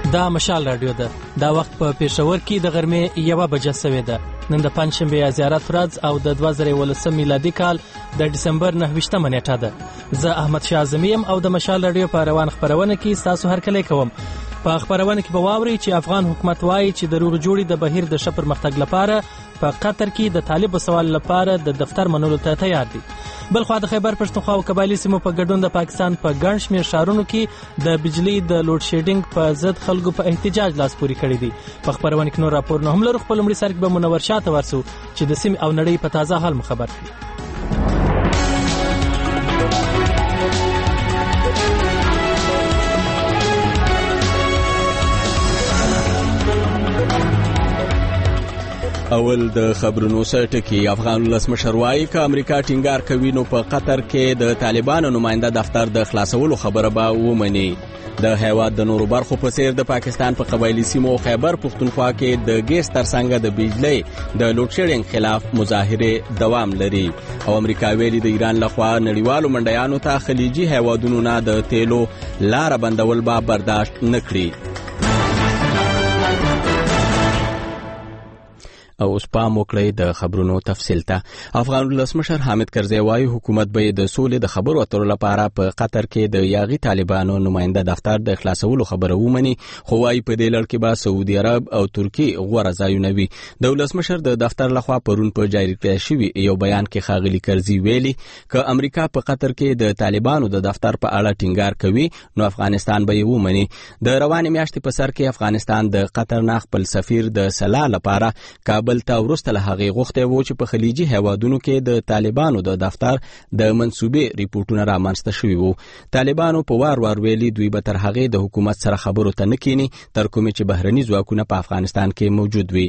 دا مشال رادیو ده. دا وخت په پېښور کې د غرمې 1 بجه سوې ده. نن د پنځشنبې زیارت ورځ او د 2019 میلادي کال د ډسمبر 9 نیټه ده. زه احمد شاه اعظمي یم او د مشال رادیو په روان خبرونه کې تاسو هرکلی کوم. په خبرونه کې به واورئ چې افغان حکومت وایي چې د روغ جوړې د بهیر د ښه پرمختګ لپاره په قطر کې د طالب سوال لپاره د دفتر منلو ته تیار دي. بلخوا د خیبر پښتونخوا او قبایلی سیمو په ګډون د پاکستان په ګڼ شمېر ښارونو کې د بجلی د لوډ شیډینګ په ضد خلکو په احتجاج لاس پورې کړی دي. په خبرونه کې نور راپورونه هم لرو. خپل لومړي سر کې به منور شاه ته ورسو چې د سیمې او نړۍ په تازه حال مو خبر کړي. اول د خبرونو سرټکی. افغان ولسمشر وایي که امریکا ټینګار کوي نو په قطر کې د طالبانو نماینده دفتر د خلاصولو خبره به ومني. د هیواد د نورو برخو په څیر د پاکستان په قبایلی سیمو خیبر پښتونخوا کې د ګیس ترڅنګ د بجلی د لوډ شیډینګ خلاف مظاهره دوام لري او امریکا ویلي د ایران لخوا نړیوالو منډیانو ته خلیجي هیوادونو نه د تیلو لار بندول به برداشت نکړي. او اوس پام وکړئ د خبرونو تفصیل ته. افغان ولسمشر حامد کرزی وایي حکومت به د سولې د خبرو اترو لپاره په قطر کې د یاغي طالبانو نماینده دفتر د خلاصولو خبره ومني، خو وایي په دې لړ کې به سعودي عرب او ترکیه غوره ځایونه وي. د ولسمشر د دفتر لخوا پرون په جاری کړی شوی یو بیان کې ښاغلي کرزی ویلي که امریکا په قطر کې د طالبانو د دفتر په اړه ټینګار کوي نو افغانستان به یې ومني. د روانې میاشتې په سر کې افغانستان د قطر نه خپل سفیر د صلاح لپاره کابل ته ورسته له هغې غوښتی و چې په خلیجي هیوادونو کې د طالبانو د دفتر د منصوبې ریپورټونه رامنځته شوي وو. طالبانو په وار ویلي دوی به تر هغې د حکومت سره خبرو ته نه کیني تر کومې چې بهرني ځواکونه په افغانستان کې موجود وي.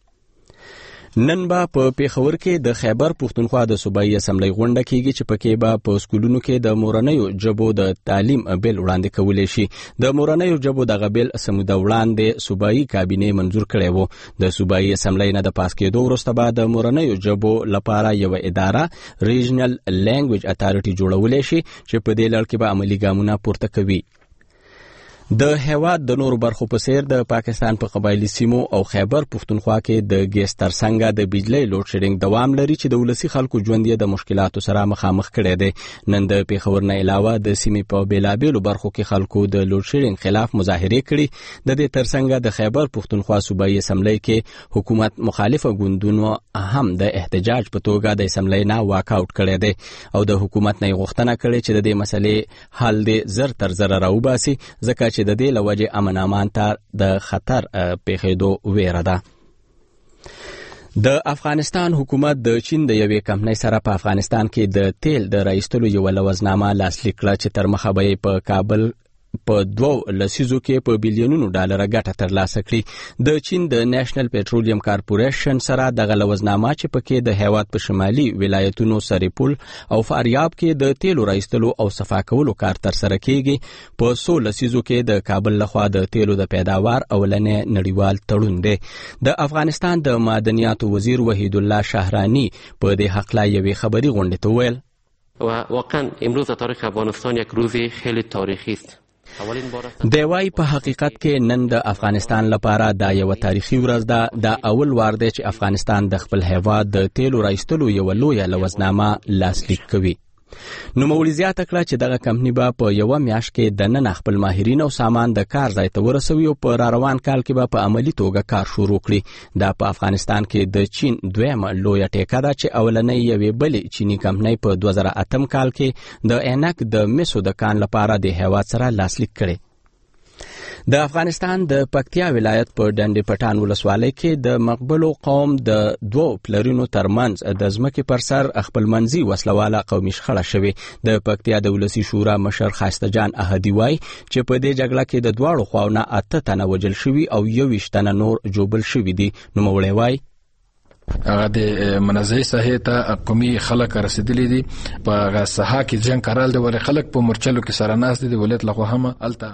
نن به په پېښور کې د خیبر پښتونخوا د صوبایي اسمبلی غونډه کېږي چې پکې به په سکولونو کې د مورنیو ژبو د تعلیم بیل وړاندې کولی شي. د مورنیو ژبو دغه بیل سموده وړاندې صوبایي کابینې منظور کړی و. د صوبایي اسمبلی نه د پاس کېدو وروسته به د مورنیو ژبو لپاره یوه اداره ریجنل لینګویج اتارټي جوړولی شي چې په دې لړ کې به عملي ګامونه پورته کوي. د هیواد د نورو برخو په څیر د پاکستان په قبایلی سیمو او خیبر پښتونخوا کې د ګیس ترڅنګ د بجلی لوډ شیډینګ دوام لري چې د ولسی خلکو ژوند یې د مشکلاتو سره مخامخ کړی دی. نن د پېښور نه علاوه د سیمې په بیلابیلو برخو کې خلکو د لوډ شیډینګ خلاف مظاهرې کړي. د دې ترڅنګ د خیبر پښتونخوا صوبایي اسمبلی کې حکومت مخالفه ګوندونو هم د احتجاج په توګه د اسمبلی نه واک آوټ کړی دی او د حکومت نه غوښتنه کړې چې د دې مسلې حل دې زر تر زر راوباسي ځکه چې د دې لوجه امن امان ته د خطر پیښېدو ویره ده. د افغانستان حکومت د چین د یوې کمپنۍ سره په افغانستان کې د تیل د رایستلو یوه لوزنامه لاسلیک کړه چې تر مخه به په کابل په 2 لسیزو کې په بیلیونونو ډالر ګټه ترلاسه کړي. د چین د نېشنل پېټرولیم کارپوریشن سره دغه لوزنامه چې پکې د هیواد په شمالي ولایتونو سریپول او فاریاب کې د تیلو رایستلو او صفا کولو کار تر سره کیږي. په 100 لسیزو کې د کابل لخوا د تیلو د پیداوار اولنې نړیوال تړون دی. د افغانستان د معدنیاتو وزیر وحید الله شهرانی په دې حق لا یوې خبري غونډې ته ویل و واقعا امروز تاریخ افغانستان یک روز خیلی تاریخی است. دی وايي په حقیقت کې نن د افغانستان لپاره دا یو تاریخي ورځ ده. دا اول وار دی چې افغانستان د خپل هیواد د تیلو رایستلو یو لویه لوزنامه لاسلیک کوي. نوموړي زیاته کړه چې دغه کمپنۍ به په یوه میاشت کې دننه خپل ماهرین او سامان د کار ځای ته ورسوي او په راروان کال کې به په عملي توګه کار شروع کړي. دا په افغانستان کې د چین دویمه لویه ټیکه ده چې اولنۍ یوې بلې چینی کمپنۍ په 2008 کال کې د عینک د مسو د کان لپاره د هیواد سره لاسلیک کړي. د افغانستان د پکتیا ولایت په ډنډې پټان ولسوالۍ کې د مقبلو قوم د 2 پلرونو ترمنځ د ځمکې پر سر خپلمنځي وسلواله قومي شخړه شوې. د پکتیا د ولسی شورا مشر خاسته جان احدي وایي چې په دې جګړه کې د دواړو خواوو 8 تنه وژل شوي او 21 تنه نور جوبل شوي دي. نوموړی وایي هغه د منځي ساحې ته قومي خلک رسیدلي دي. په هغه ساحه کې جنگ کارال د ور خلک په مرچلو کې سره ناس دي. د ولایت لخوا هم الته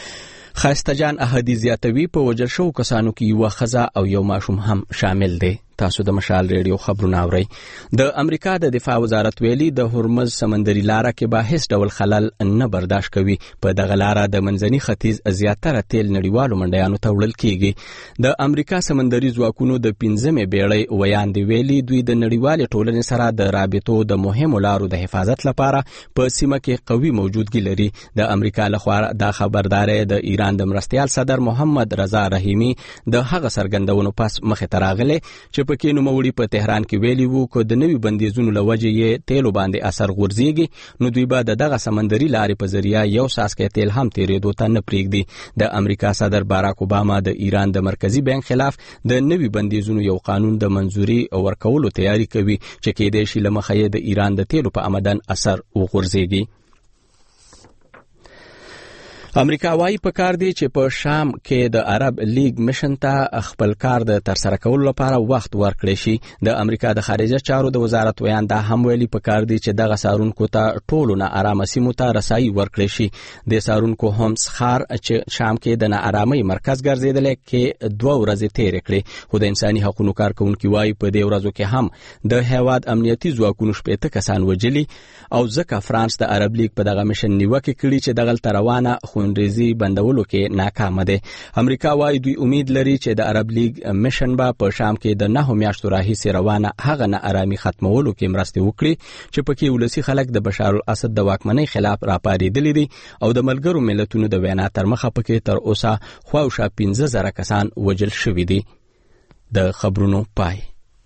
خاسته جان احدي زیاتوي په وژل شوو کسانو کې یو ښځه او یو ماشوم هم شامل دي. تاسو د مشال ریډیو خبرونه اورئ. د امریکا د دفاع وزارت ویلي د هرمز سمندري لاره کې به هیڅ ډول خلل نه برداشت کوي. په دغه لاره د منځني ختیځ زیاتره تیل نړیوالو منډیانو ته وړل کیږي. د امریکا سمندري ځواکونو د 15مې بیړۍ ویاندې ویلي دوی د نړیوالې ټولنې سره د رابطو د مهمو لارو د حفاظت لپاره په سیمه کې قوي موجودګي لري. د امریکا لخوا دا خبرداري د ایران د مرستیال صدر محمد رضا رحیمی د هغه څرګندونو پس مخې ته راغلی چې پکې نوموړي په تهران کې ویلي وو که د نوي بندیزونو له وجې یې تیلو باندې اثر غورځېږي نو دوی به د دغه سمندري لارې په ذریعه یو څاڅکی تیل هم تیرېدو ته نه پرېږدي. د امریکا صدر باراک اوباما د ایران د مرکزي بانک خلاف د نوي بندیزونو یو قانون د منظوري ورکولو تیاری کوي چې کېدای شي له مخه یې د ایران د تیلو په آمدن اثر وغورځېږي. امریکا وايي په کار دی چې په شام کې د عرب لیگ مشن ته خپل کار د ترسره کولو لپاره وخت ورکړي شي. د امریکا د خارجه چارو د وزارت ویان دا هم ویلي په کار دی چې دغه سارونکو ته ټولو نه آرامه سیمو ته رسایي ورکړي شي. د سارونکو هومس ښار چې شام کې د ناارامۍ مرکز ګرځېدلی کې 2 ورځې تیرې کړې خو د انساني حقوقو کارکونکي وايي په دې ورځو کې هم د هیواد امنیتي ځواکونو 80 کسان وژلي او ځکه فرانس د عرب لیگ په دغه مشن نیوکه کړي چې دغه روانه خونریزي بندولو کې ناکام دي. امریکا وايي دوی امید لري چې د عرب لیگ مشن به په شام کې د 9 میاشتو راهیسې روانه هغه ناارامي ختمولو کې مرسته وکړي چې پکې ولسی خلک د بشار الاسد د واکمنۍ خلاف راپارېدلي دي او د ملګرو ملتونو د وینا تر مخه پکې تر اوسه خواوشا 15,000 کسان وژل شوي دي. د خبرونو پای.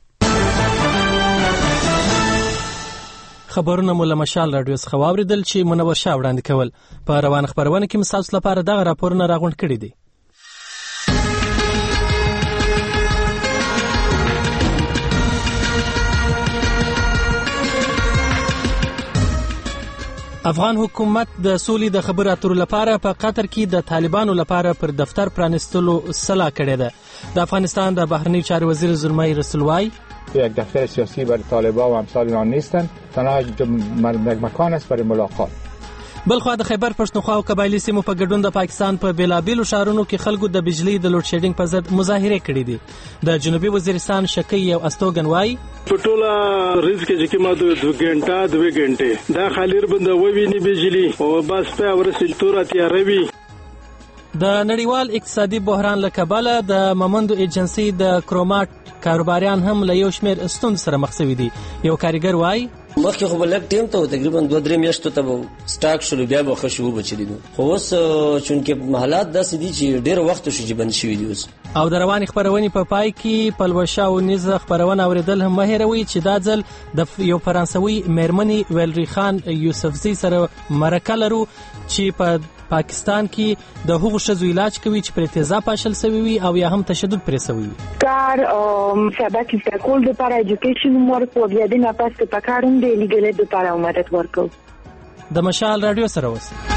خبرونه مو له مشال راډیو څخه واوریدل چې منور شاه وړاندې کول. په روان خبرونه کې مساوس لپاره دغه راپورونه راغونډ کړي دي. افغان حکومت د سولې د خبرو اترو لپاره په قطر کې د طالبانو لپاره پر دفتر پرانستلو صلاح کړې ده. د افغانستان د بهرنی چارو وزیر زلمای رسول وای یک دفتر سیاسی برای طالبان و امثال آن نیستند، تنها مکان است برای ملاقات. بلخوا د خیبر پښتونخوا او قبایلی سیمو په ګډون د پاکستان په بیلابیلو شهرونو کې خلکو د بجلی د لوډ شیډینګ په ضد مظاهره کړې دي. د جنوبي وزیرستان شکی او استوګن وای په ټوله ریز کې چې ما 2 غنټه دا خالیر بندوي نه بجلی او بس په ورسې تور تیاروي. د نړیوال اقتصادي بحران له کبله د ممندو ایجنسی د کروماټ کاروباریان هم له یو شمېر ستونزو سره مخ شوي دي. یو کارګر وای مخکې خو بلک ټیم ته تقریبا 2-3 میاشتو ته سٹاک شروع بیا به خشو بچلی دي خو اوس چونکې حالات داسې دي چې ډېر وخت شو چې بند شوي دي اوس. او د رواني خبرونې په پای کې پلوشا او نیز خبرونه اوریدل هم مهیروي چې دا ځل د یو فرانسوي میرمنې ویلری خان یوسفزي سره مرکه لرو چې په پاکستان کې د هغو ښځو علاج کوي چې پر تیزاب پاشل شوي وي او یا هم تشدد پرې شوی وي. کار سبق استکول لپاره ایجوکیشن ورکو بیا د نه پاس په کاروم د لیګل لپاره مدد ورکو. د مشال رادیو سره اوسئ.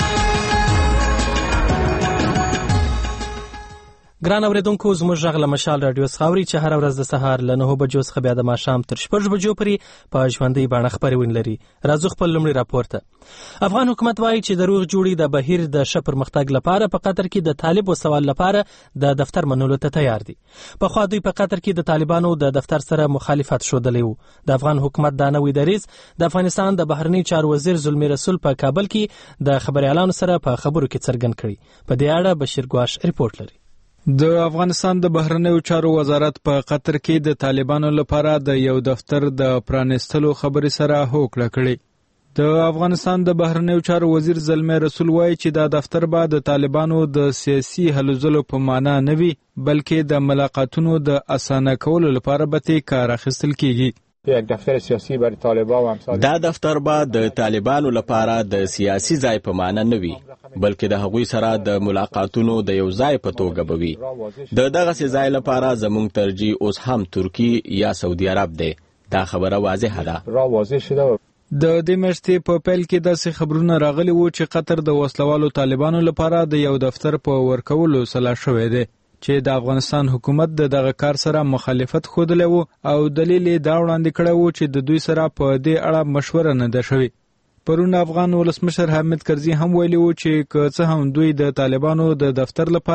ګران اوریدونکو زموږ غږ له مشال رادیو څخه اوري چې هر ورځ د سهار له 9 بجو څخه بیا د ماښام تر 6 بجو پورې په ژوندۍ بڼه خبرونه لري. راځو خپل لومړی راپور ته. افغان حکومت وایي چې د روغ جوړې د بهیر د ښه پرمختګ لپاره په قطر کې د طالب وسوال لپاره د دفتر منلو ته تیار دي. پخوا دوی په قطر کې د طالبانو د دفتر سره مخالفت ښودلی وو. د افغان حکومت دا نوی دریځ د افغانستان د بهرنی چارو وزیر زلمی رسول په کابل کې د خبريالانو سره په خبرو کې څرګند کړي. په دې اړه بشیر ګواش ریپورت لري. د افغانستان د بهرنیو چارو وزارت په قطر کې د طالبانو لپاره د یو دفتر د پرانستلو خبرې سره هوکړه کړې. د افغانستان د بهرنیو چارو وزیر زلمی رسول وایي چې دا دفتر به د طالبانو د سیاسي هلو ځلو په معنا نه وي بلکې د ملاقاتونو د اسانه کولو لپاره به ترې کار اخیستل کیږي. یک دفتر سیاسی برای طالبان و امثال دا دفتر به د طالبانو لپاره د سیاسي ځای په معنا نه وي بلکې د هغوی سره د ملاقاتونو د یو ځای په توګه به وي. د دغه ځای لپاره زموږ ترجیح اوس هم ترکی یا سعودي عرب دی. دا خبره واضحه ده. د دې میاشتې په پیل کې داسې خبرونه راغلي وو چې قطر د وسلوالو طالبانو لپاره د یو دفتر په ورکولو سلا شوی دی چې د افغانستان حکومت دغه کار سره مخالفت ښودلی وو او دلیل یې دا وړاندې کړی وو چې د دوی سره په دې اړه مشوره نه ده شوې. پرون افغان ولسمشر حامد کرزي هم ویلي وو چې که څه هم دوی د طالبانو د دفتر لپاره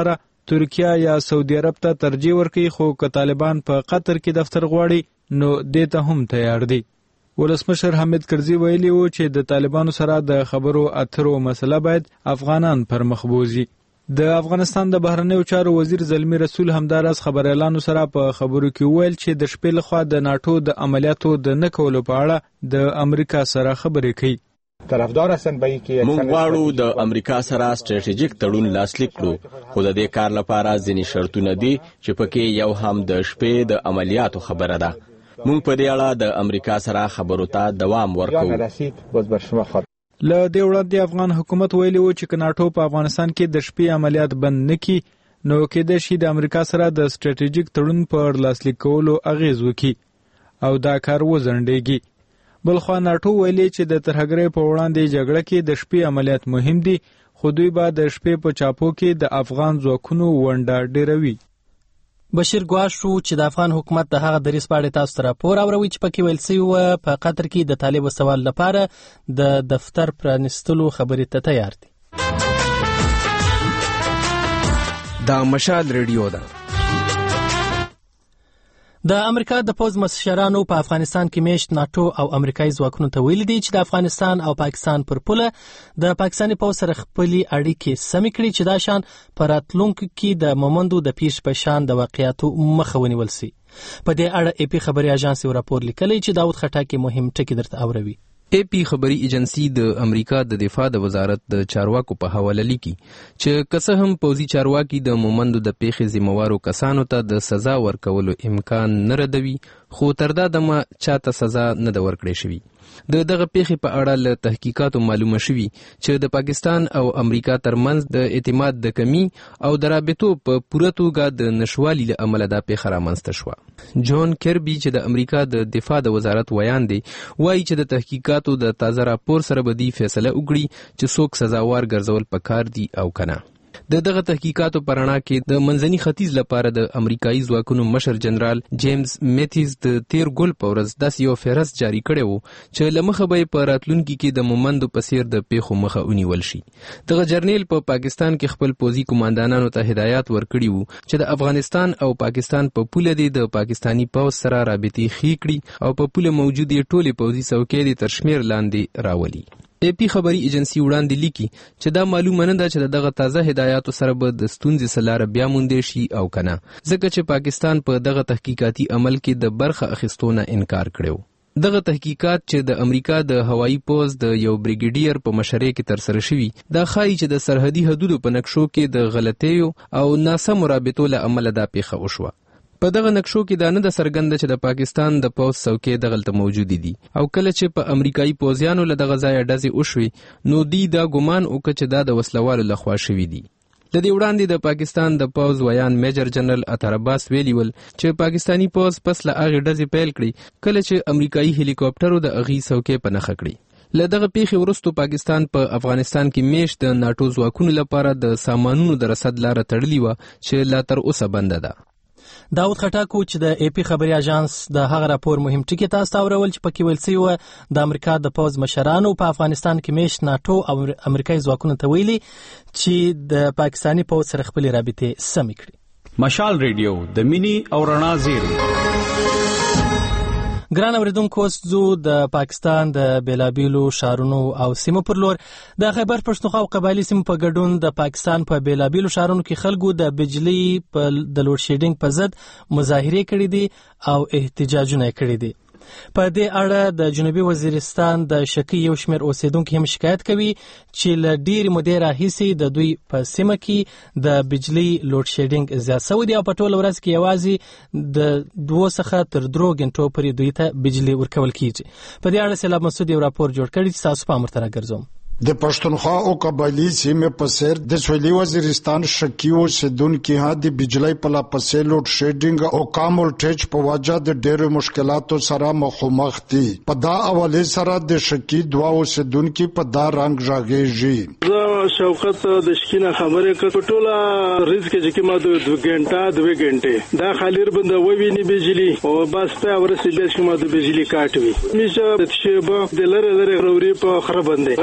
ترکیه یا سعودي عرب ته ترجیح ورکوي، خو که طالبان په قطر کې دفتر غواړي نو دې ته هم تیار دي. ولسمشر حامد کرزي ویلي وو چې د طالبانو سره د خبرو اترو مسله باید افغانان پر مخ بوزي. د افغانستان د بهرنیو چارو وزیر زلمی رسول همداراز خبريالانو سره په خبرو کې ویل چې د شپې لخوا د ناتو د عملیاتو د نه کولو په اړه د امریکا سره خبرې کوي. طرفدار هستن به اینکه موږ غواړو د امریکا سره ستراتیژیک تړون لاسلیک کړو، خو د دې کار لپاره ځینې شرطونه دي چې پکې یو هم د شپې د عملیاتو خبره ده. موږ په دې اړه د امریکا سره خبرو ته دوام ورکوو. له دې وړاندې افغان حکومت ویلي و چې ناتو په افغانستان کې د شپې عملیات بند نکړي نو کېدای شي د امریکا سره د ستراتیژیک تړون پر لاسلیک کولو اغیز وکړي او دا کار وځنډېږي. بلخوا ناتو ویلي چې د ترهګرۍ په وړاندې جګړه کې د شپې عملیات مهم دي، خو دوی به د شپې په چاپو کې د افغان ځواکونو ونډه ډیروي. بشیر ګواښو چې د افغان حکومت د هغه دریځ په اړه تاسو ته راپور اوروي چې پکې ویل شوی و په قطر کې د طالب سوال لپاره د دفتر پرانستلو خبرې ته تیار دي. دا مشال ریډیو ده. د امریکا د پوز مشرانو په افغانستان کې میشت ناتو او امریکایي ځواکونو ته ویلي دي چې د افغانستان او پاکستان پر پوله د پاکستاني پوز سره خپلې اړیکې سمې کړي چې دا شان په راتلونکو کې د مومندو د پیش په شان د واقعیاتو مخه ونیول شي. په دې اړه ای پی خبري اژانس یو راپور لیکلی چې داود خټاکي مهم ټکي درته اوروي. ای پی خبري ایجنسی د امریکا د دفاع د وزارت د چارواکو په حواله لیکي چې که هم پوځي چارواکي د مومندو د پیښې ذمہوارو کسانو ته د سزا ورکولو امکان نه ردوي، خو تر دا دمه چاته سزا نه ده ورکړې شوې. د دغه پیښې په اړه له تحقیقاتو معلومه شوي چې د پاکستان او امریکا ترمنځ د اعتماد د کمی او د رابطو په پوره توګه د نشوالي له امله دا پیښه رامنځته شوه. جون کربي چې د امریکا د دفاع د وزارت ویان دی وایي چې د تحقیقاتو د تازه راپور سره به دی فیصله وکړي چې څوک سزاوار ګرځول پکار دي او کنه. د دغه تحقیقاتو په رڼا کې د منځني ختیځ لپاره د امریکایي ځواکونو مشر جنرال جیمز میتیز د تیر ګل په ورځ داسې یو فهرست جاری کړی و چې له مخه به په راتلونکي کې د مومندو په څیر د پیښو مخه ونیول شي. دغه جرنیل په پاکستان کې خپل پوځي کمانډانانو ته هدایات ورکړي وو چې د افغانستان او پاکستان په پوله د پاکستانی پوځ سره رابطې ښې کړي او په پوله موجودې ټولې پوځي څوکۍ تر شمیر لاندې راولي. ای پی خبري ایجنسی وړاندې لیکي چې دا معلومه نه ده چې دغه تازه هدایاتو سره به د ستونزې سلاره بیا موندې شي او کنه، ځکه چې پاکستان په دغه تحقیقاتي عمل کې د برخه اخیستونه انکار کړو. دغه تحقیقات چې د امریکا د هوایي پوځ د یو بریګیډیر په مشرۍ کې ترسره شوي دا ښایي چې د سرحدي حدودو په نقشو کې د غلطیو او ناسمو رابطو له امله دا پیښه وشوه. په دغه نقشو کې دا نه د څرګنده چې د پاکستان د پوځ څوکۍ دغلته موجودې دي او کله چې په امریکایي پوځیانو له دغه ځایه ډزې وشوې نو دوی دا ګمان وکړ چې دا د وسلوالو لخوا شوي دي. د دې وړاندې د پاکستان د پوځ ویان میجر جنرال اطهر عباس ویلي ول چې پاکستانی پوځ پس له هغې ډزې پیل کړې کله چې امریکایي هلیکاپټرو د هغې څوکۍ په نښه کړې. له دغه پیښې وروسته پاکستان په افغانستان کې میشت د ناټو ځواکونو لپاره د سامانونو د رسد لاره تړلې وه چې لا تر اوسه بنده ده. داود خټاکو چې د ای پی خبري اژانس د هغه راپور مهم ټکي تاسو ته اورول چې پکې ویل شوی و د امریکا د پوځ مشرانو په افغانستان کې میشت ناتو او امریکایي ځواکونو ته ویلي چې د پاکستانی پوځ سره خپلې رابطې سمې کړي. مشال ریډیو د مینی او رڼا زیری. ګران اوریدونکو، زو د پاکستان د بیلابیلو شهرونو او سیمو پر لور د خیبر پښتونخوا او قبایلی سیمو په ګډون د پاکستان په بیلابیلو شهرونو کې خلکو د بجلی په د لوډ شیډینګ په ضد مظاهرې کړې دي او احتجاجونه کړي دي. په دې اړه د جنوبي وزیرستان د شکی یو شمېر اوسیدونکو هم شکایت کوي چې له ډېرې مودې راهیسې د دوی په سیمه کې د بجلی لوډ شیډینګ زیات شوی دی او په ټوله ورځ کې یوازې د 2 څخه تر 3 غنټو پورې دوی ته بجلی ورکول کیږي. په دې اړه سیلاب مسعود یو راپور جوړ کړی چې تاسو په امر تر راګرځوم. د پښتونخوا او قبایلی سیمې په سر د سویلي وزیرستان شکی اوسیدونکو ها د بجلی په لاپسې لوډ شیډینګ او کم ولټیج په وجه د ډېرو مشکلاتو سره مخامخ دي. په دا حواله سره د شکی دوا اوسیدونکو په دا رنګ راغېږي. زه شوکت د شکینه خبره کوم ټوله ریزک چې ما 2 غنټه دا خالیر بند وویني بجلی او بس په ورسې د شما د بجلی کاټوي میشه د شیبه د لره لره غوري په خرابنده غزل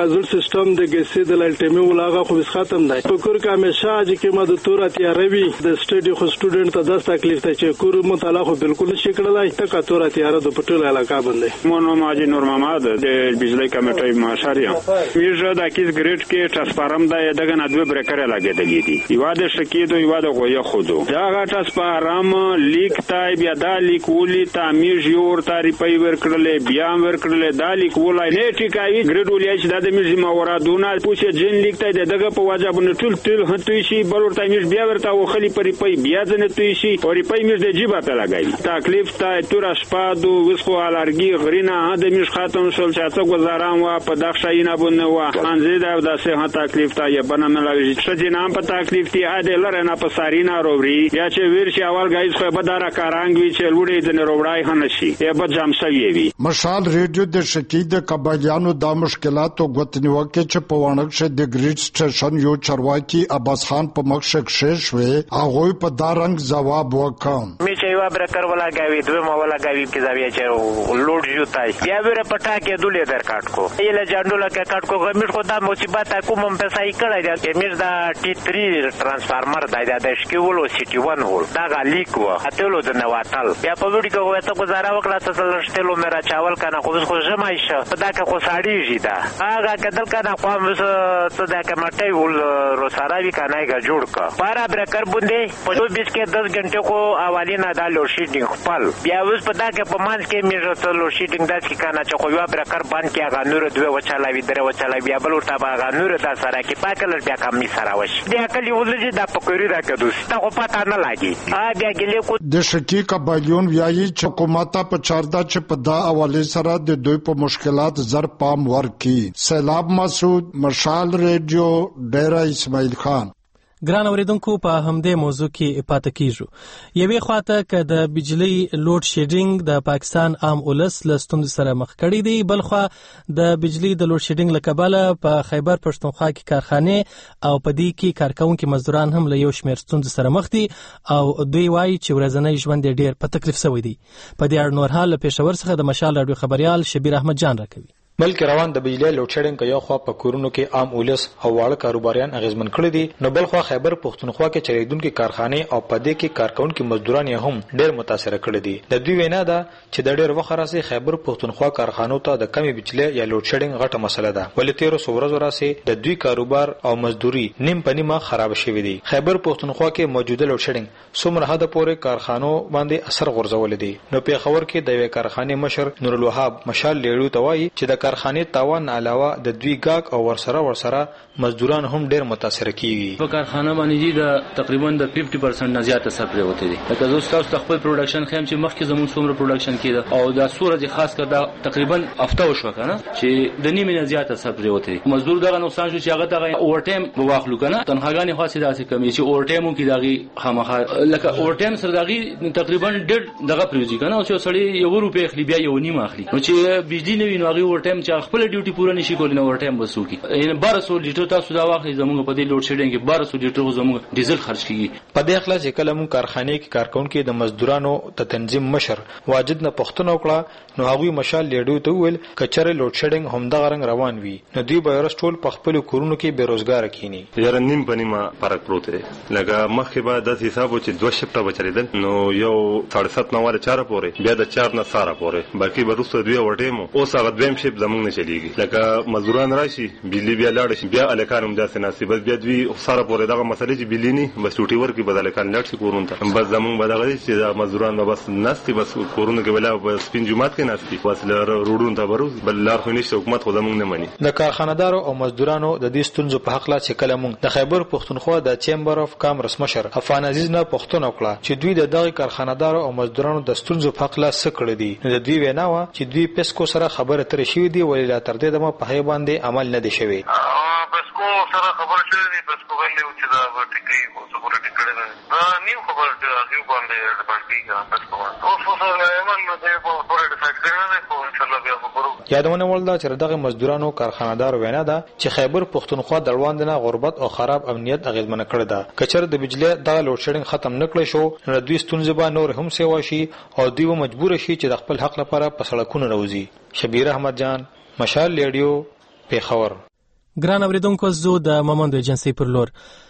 سیستم د ګسې د لټمه ولاغه خو ختم دی فکر کې همیشه چې ما د تور تیاروي د سټډي خو سټوډنټ ته د تکلیف ته چې کور مطالعه خو بالکل نشي کړلای ته کا تور تیار د پټول علاقه باندې مونږ ماجي نور محمد د بجلی کمیټې ماشاریا میژه د کیس ګریډ کې ټرانسفارم د دغه ندوه برکر لګیدلې دي یو د شکیدو یو د غویا خودو دا ټرانسفارم لیک تای بیا د لیک ولي تعمیر جوړ تاریخي ورکړلې بیا ورکړلې د لیک ولای نه ټیکای ګریډ ولای چې د میژه مورادونه پوښه جن لیک تای دغه په واجب نه ټول هټوي شي بلور تعمیر بیا ورته وخلی پرې پي بیا ځنه توي شي او پي میژ د جيبه په لګای تکلیف تای تور شپادو وسخو الارګي غرینا د میژ خاتم شول چې څو گزاران وا په دغه شاینه بونه وا انځي د سه تکلیف تای بنه ملوي چې نام په تکلیف تی اده لره په سارینا رووري یا چې ویر شي اول غایز خو به دارا کارانګ وی چې لوړې د روړای هنشي یا به جام شوی وي مشال ریډیو د شکید قبایلیانو د مشکلاتو غوتنیو کې چې په وانک شه د ګریډ سټیشن یو چرواکي عباس خان په مخشک شوي هغه په دارنګ جواب وکم می چې یو برکر ولا غوي دوه ما ولا غوي کې زاویه چې لوډ یو تای بیا ور پټا کې دولې در کاټ کو یله جاندولا کې کاټ کو غمیر خو دا مصیبت کوم په سای کړی دا امیر دا ټي 3 ټرانسفارمر د شکیولو سيټي 1 ول دا غلیک و اتلو د نواتل بیا په وړي کې وته گزاره وکړه ته لشتلو میرا چاول کنه خو جمعیشه دا که خو ساړیږي دا هغه کدل کنه قوم ته دا کمټي ول روساراوي کنه کا جوړ کا پارا برکر بوندې په 20 کې 10 غنټه کو اوالینا دا لوډ شیډینګ خپل بیا اوس په دا کې په مانځ کې میرا ته لوډ شیډینګ داس کې کنه چې خو یو برکر باندې کې هغه نور دوه وچالاوي درې وچالاوي بیا بل ورته هغه نور دا سره کې پاکل بیا کم می سره وش دې اکل یو ولې دا پکوري دا کدوس تا خو پتا نه لګي بیا ګلې کو د شکی قبایلیون ویایي چې حکومت په چاردا چې په دا حواله سره د دوی په مشکلات زر پام ورکي سیلاب مسعود مشال ریډیو ډیرا اسماعیل خان ګران اوریدونکو په همدې موضوع کې پاتې کیږو یوې خواته ک د بجلی لوډ شیډینګ د پاکستان عام ولس لستوند سره مخ کړي دی بلخو د بجلی د لوډ شیډینګ لکباله په خیبر پښتونخوا کې کارخانه او په دې کې کارکونکو مزدوران هم له یو شمېر ستوند سره مخ دي او دوی وایي چې ورځنی ژوند ډېر په تکلیف شوی دی په دې اړه نور حال پېښور څخه د مشال راډیو خبريال شبیر احمد جان راکوي ملک روان د بجلی لوډ شیډینګ یو خوا په کورونو کې عام ولس او واړه کاروباریان اغیزمن کړي دي نو بل خوا خیبر پښتونخوا کې چریدونکو کارخانه او په دې کې کارکونکو مزدوران هم ډېر متاثر کړي دي د دوی وینا ده چې د ډېر وخت راځي خیبر پښتونخوا کارخانو ته د کمی بجلی یا لوډ شیډینګ غټه مسله ده ولې 13 ورځې راځي د دوی کاروبار او مزدوري نیم پنیمه خراب شوی دي خیبر پښتونخوا کې موجوده لوډ شیډینګ څومره حد پورې کارخانو باندې اثر غورځول دي نو په خبر کې د یو کارخانه مشر نور الوهاب مشال لیړو توای چې د کارخانه تاوان علاوه د دوی ګاګ او ورسره مزدوران هم ډیر متاثر کیږي په کارخانه باندې د تقریبا د 50% نه زیات اثر پرې وته دي لکه زه تاسو خپل پروډکشن خیم چې مخکې زموږ څومره پروډکشن کیده او دا سورج خاص کر دا تقریبا هفته وشو کنه چې د نیمه نه زیات اثر پرې وته دي مزدور دغه نقصان شو چې هغه دغه اوور ټایم واخلو کنه تنخواګانی خاصه داسې کمی چې اوور ټایم کې دغه خامخا لکه اوور ټایم سره دغه تقریبا ډېر دغه پریوزي کنه او چې سړی یو روپې اخلي بیا یو نیمه اخلي نو چې بجلی نه ویني هغه اوور ټایم چې خپل ډیوټي پوره نشي کولای نو اوور ټایم وسو کی 1200 لیټر تاسو دا واخلي زموږ په دې لوډ شیډینګ کې 1200 لیټر زموږ ډیزل خرج کیږي په دې اخلاص کله مون کارخانه کې کارکونکو د مزدورانو ته تنظیم مشر واجد نه پښتنه وکړه نو هغه مشال لیډو ته ویل کچره لوډ شیډینګ هم د غرنګ روان وي نو دوی به ټول په خپل کورونو کې بیروزګار کینی یاره نیم پنیمه فرق پروت دی لکه مخکې به د حساب چې دوه شپټه بچریدل نو یو 7.5 نواله 4 پورې بیا د 4 نه ساره پورې باقي به روسته دوی وټیمو اوس هغه دویم شپ زمونږ نه چلیږي لکه مزدوران راشي بجلی بیا لاړ شي بیا الکانم داسې ناسي بس بیا دوی ساره پورې دغه مسلې چې بجلی نه بس ټوټي ورکی بدل کان لاړ شي کورون ته بس زمونږ بدغه چې د مزدوران بس ناستي بس کورونه کې ولا بس سپین جمعات کې ناستي بس روډون ته بروز بل لار خو نشته حکومت خو زمونږ نه مني د کارخانه‌دارو او مزدورانو د دې ستونزو په حق لا چې کله مونږ د خیبر پښتونخوا د چیمبر اف کامرس مشر افغان عزیز نه پښتون وکړه چې دوی د دغه کارخانه‌دارو او مزدورانو د ستونزو په حق لا سکړه دي د دوی وینا و چې دوی پسکو سره خبره تر شي دي ولې لا تر دې د په هي باندې عمل نه دي شوی پسکو سره خبره شوی دي پسکو غلې چې دا ټکی او څه ټکړه دا نیو خبره هغه باندې باندې پسکو او څه عمل نه دی په پوره ډیفاکټ کړنه په ان شاء الله بیا وګورو یادونه ولدا چې دغه مزدورانو کارخانه‌دار وینا ده چې خیبر پښتونخوا دروند نه غربت او خراب امنیت اغیزمن کړی ده کچر د بجلی د لوډ شیډینګ ختم نکړي شو نو دوی ستونزې به نور هم سیوا شي او دوی مجبور شي چې د خپل حق لپاره په سړکونو راوځي شبیر احمد جان مشال ریډیو پیښور ګران اوریدونکو زو د مومند ایجنسی پر لور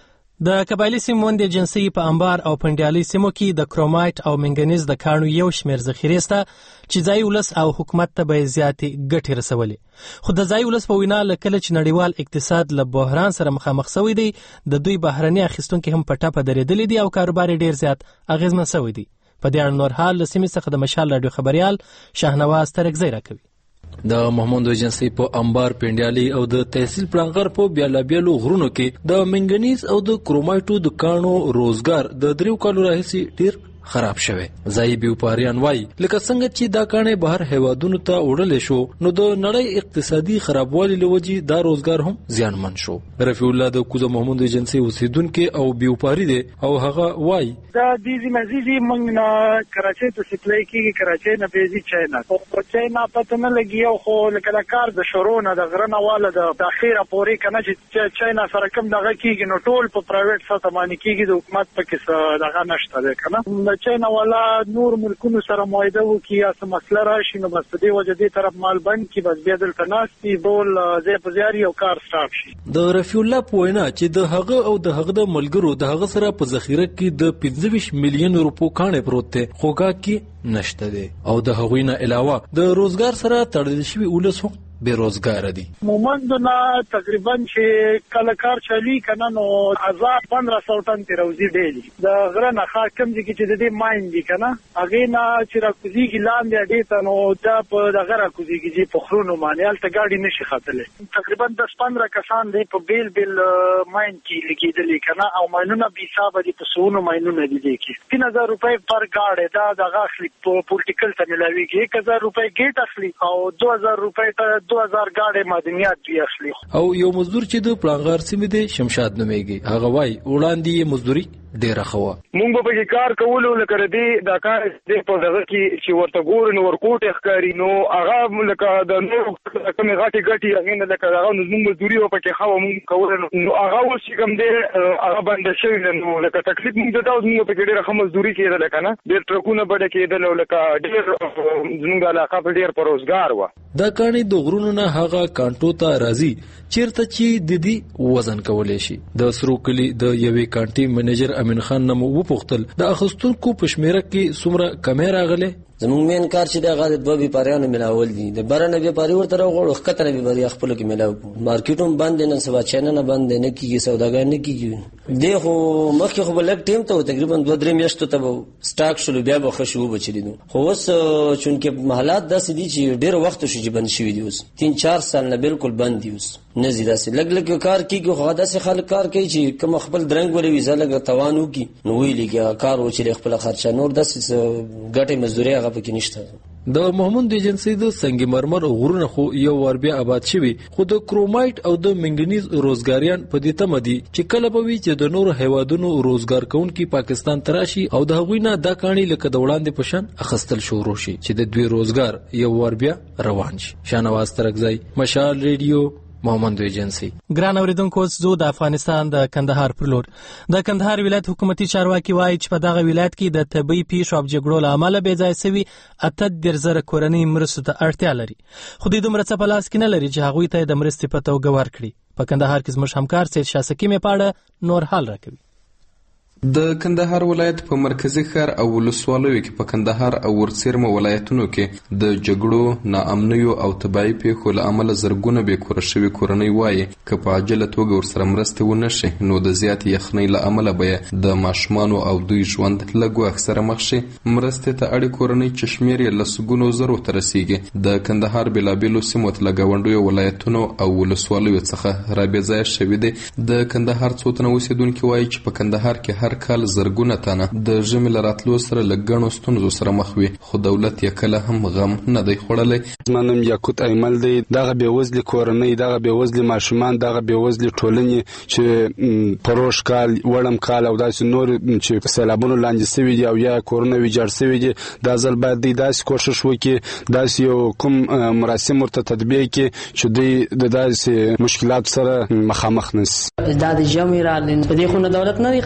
د قبایلی سیمو مومند ایجنسی په انبار او پنډیالي سیمو کې د کرومایټ او منګنیز د کانو یو شمیر ذخیرې شته چې ځای ولس او حکومت ته به زیاتې ګټې رسولې خو د ځای ولس په وینا لکه چې نړیوال اقتصاد له بحران سره مخامخ شوی دی د دوی بهرني اخیستونکو هم په ټاپه درېدلې دي او کاروبار ډیر زیات اغیزمن شوی دی په دې اړه نور حال له سیمې څخه د مشال رادیو خبريال شاهنواز ترکزی راکوي د محمد ایجنسی په انبار پنډیالي او د تحصیل پلانغر په بیلابیلو غرونو کې د منګنیز او د کرومایټو د کانو روزګار د 3 کالو راهیسې ډیر خراب شوه. ځای بیوپاریان وای لکه څنګه چې دا کانې بهر هیوادونو ته وړل شو نو د نړۍ اقتصادي خرابوالي لوجي دا روزګار هم زیانمن شو. رفیع الله د کوزه محمد ایجنسی اوسیدونکو او بیوپاری دی او هغه وای دا دیزی مزيزي موږ نه کراچۍ ته سپلای کیږي کراچۍ نه بیزي چاینا او چاینا پته نه لګي خو لکه کار د شورونه د غرنه والا د اخیره پوري کنه چې چاینا سره کوم دغه کیږي نو ټول په پرایویټ ساته باندې کیږي د حکومت پکې دغه نشته ده کنه چاینا والا نور ملکونو سره معاهده وکي یا څه مسله راشي نو بس دې وجه دې طرف مال بند کی بس بیا دلته ناشتي ډول زی په زیاري او کار سٹارټ شي. د رفیع الله پوینا چې د هغه او د هغه د ملګرو د هغه سره په ذخیره کې د 25 میلیون روپو کانې پروت دي خوګه کې نشته دي او د هغوی نه علاوه د روزګار سره تړل شوی ولس هم بیروزګار دي. مومندونه تقریبا چې کله کار چلی کنه نو 1500 ټن تیروزی ډیلی د غرنه خا کم دي چې د دې ماین دي کنه هغه نه چې راکوزي ګلاندې ډیته نو دا په د غره کوزي کې په خرونو باندې الته گاډي نشي خاتله تقریبا 10-15 کسان دي په بیل ماین کې لګیدلې کنه او ماینونه به حساب دي په سونو ماینونه دي کې 3000 روپے پر گاډي دا دغه اخلي په پولیټیکل ته ملاويږي 1000 روپے ګیټ اخلي او 2000 روپے ته 2000 گاډي معدنیات دی اخلي. او یو مزدور چې د پلانغار سیمې دی شمشاد نومېږي هغه وای وړاندې مزدوري ډیره خوا مونږ به کې کار کولو لکه دې دا کار دې په دغه کې چې ورته ګور نو ورکوټ ښکاری نو هغه لکه د نو کوم غاټي هغه نه لکه هغه مونږ مزدوري او پکې خوا مونږ کول نو هغه اوس کوم دې هغه باندې شوی نو لکه تکلیف مونږ ته اوس مونږ پکې ډیره خمس مزدوري کېده لکه نه ډیر ټرکونه بډه کېدل لکه ډیر زموږ علاقه په ډیر پروزګار و. دا کانې د غرونو نه هغه کانټو ته راځي چیرته چې د دې وزن کولای شي. د سروکلی د یوې کانټي منیجر امین خان نمو وپوښتل د اخستونکو پښمیره کې څومره کمی راغله. زموږ مین کار چې د غاړه دوه بیپاریانو ملاول دي د بارنه بیپاری ورته راغړو خطر بیپاری خپل کې ملاو مارکیټوم باندې نن سبا چینه باندې نه کیږي سوداګر نه کیږي دغه مخکې خو بلک ټیم ته تقریبا 2-3 میاشتو ته سٹاک شلو بیا به خشوع بچلیدو خو اوس چونکه حالات داسې دي چې ډیر وخت شي چې بند شوی دي اوس 3-4 سال نه بالکل بند دي اوس نه زیاده سي لګ کار کیږي خو داسې خلک کار کوي چې کوم خپل درنګ ولې ویزا لګ توانو کی نو ویلې کار و چې خپل خرچه نور داسې ګټه مزدوري هغه پکې نشته. د محمد ایجنسی د سنگ مرمر غرونه خو یو ور بیا آباد شوی خو د کرومایټ او د منګنیز روزګاریان په دې تمه دي چې کله به وي چې د نور هیوادونو روزګار کوونکي پاکستان تراشي او د هغوی نه دا کانی لکه د وړاندې پشن اخستل شروع شي چې د دوی روزګار یو ور بیا روان شي. شاهنواز ترکزی مشال ریډیو محمد ایجنسی. ګران اوریدونکو زو د افغانستان د کندهار پر لور د کندهار ولایت حکومتي چارواکي وایي چې په دغه ولایت کې د طبي پیښو او جګړو له امله بې ځای شوي 8 کورنۍ مرستو ته اړتیا لري خو دوی دومره څه په لاس کې نه لري چې هغوی ته د مرستې په توګه ورکړي. په کندهار کې زموږ همکار سید شاسکی مې پاړه نور حال راکوي. د کندهار ولایت په مرکزی ښار او ولسوالیو کې په کندهار او ورڅیرمه ولایتونو کې د جګړو ناامنیو او تبعی پیښو له امله زرګونه بې کوره شوي کورنۍ وایي که په عاجله توګه ورسره مرستې ونه شي نو د زیاتې یخنۍ له امله به د ماشومانو او دوی ژوند له ګواښ سره مخ شي. مرستې ته اړې کورنۍ چې شمېر یې لسګونو زرو ته رسیږي د کندهار بېلابېلو سیمو له ګاونډیو ولایتونو او ولسوالیو څخه را بې ځایه شوي دي. د کندهار څو تنه اوسېدونکي وایي چې په کندهار کې هر کال زرګونه تنه د ژمي له راتلو سره له ګڼو ستونزو سره مخ وي خو دولت یې کله هم غم نه دی خوړلی. زما نوم یاقوت ایمل دی. دغه بېوزلي کورنۍ دغه بېوزلي ماشومان دغه بېوزلي ټولنې چې پروش کال وړم کال او داسې نور چې سیلابونو لاندې سوي دي او یا کورونه ویجاړ سوي دي دا ځل باید دوی داسې کوښښ وکړي داسې یو کوم مراسم ورته تطبیق کړي چې دوی د داسې مشکلاتو سره مخامخ نه شي. دا د ژمي راغلي په دې خو نه دولت نه دی خبر چې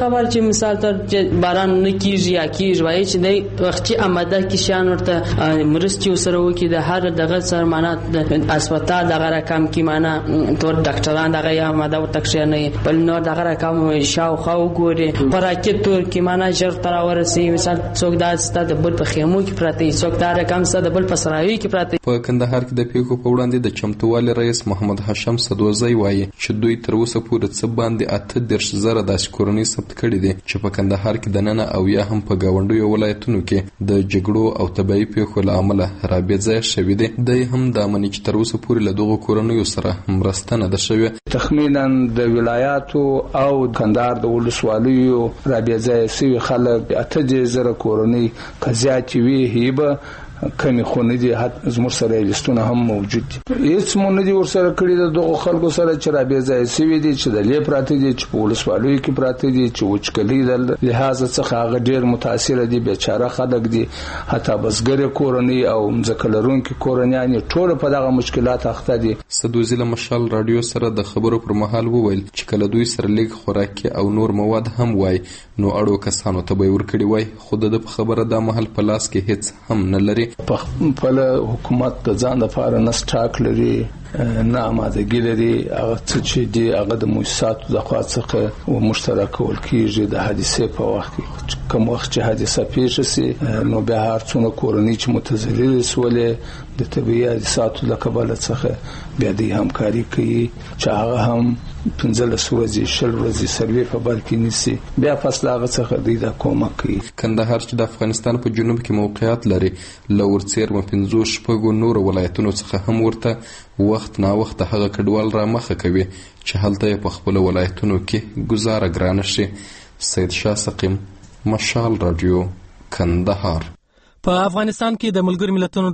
مثال تر چې باران نه کیږي یا کیږي وایي چې د وختي آماده کې شان ورته مرستي سره وکي د هر دغه سره معنا د هسپتال دغه رقم کې معنا تور ډاکټران دغه یا آماده وتښه نه بل نو دغه رقم شاوخوا وګوري براکټ تور کې معنا ژر تر ورسي مثال څوک دا ستاسو د بل په خیمو کې پراته څوک دا رقم ستاسو د بل په سراوي کې پراته. په کندهار کې د پیښو په وړاندې د چمتووالي رئیس محمد هاشم سدوزی وایي چې دوی تر اوسه پورې څه باندې 38,000 داسې کورنۍ ثبت کړي دي چې په کندهار کې دننه او یا هم په گاونډیو ولایتونو کې د جګړو او طبيعي پیښو له امله رابطه شوې دي. د هم د امنیت چې تر اوسه پورې له دغو کورنیو سره مرسته نه ده شوې. تخمینا د ولایاتو او کندهار د ولسوالیو رابطه شوی خلک 8,000 کورنۍ کزیاتي وی هیبه کمی خونه دي زموږ سره لیستونه هم موجود دي. هیڅ مونږ دي ورسره کړی د دغه خلکو سره چې رابطه سوي دي چې د لې پراته دي چې په ولسوالیو کې پراته دي چې وچکلي د لحاظ څخه هغه ډیر متاثر دي بیچاره خلک دي حتی بسګر کورنۍ او مزکلرونکو کورنیان ټول په دغه مشکلات اخته دي. سدوزی له مشال رادیو سره د خبرو پر مهال وویل چې کله دوی سره لیک خوراکي او نور مواد هم وای نو اړو کسانو ته به ورکړي وای خو د خبره د محل په لاس کې هیڅ هم نه لري. په خپل حکومت د ځان لپاره نه سټاک لري نه آمادګي لري هغه څه چې دی هغه د مؤسساتو د خوا څخه و مشترک ول کیږي د حادثه په وخت کې کوم وخت چې حادثه پیښ شي نو به هر څونه کورنۍ چې متضرر سولې د طبيعي حادثاتو د کبل څخه بیا د همکاري کوي چې هغه هم 15 ورځې شل ورځې سروي په بل کې نيسي بیا فاصله هغه څخه دی د کومک کوي. کندهار چې د افغانستان په جنوب کې موقعیت لري لور څیر 15 شپږو نور ولایتونو څخه هم ورته وخت نا وخت هغه کډوال را مخه کوي چې هلته په خپل ولایتونو کې گزاره ګرانه شي. سید شاه سقیم مشال رادیو کندهار. په افغانستان کې د ملګرو ملتونو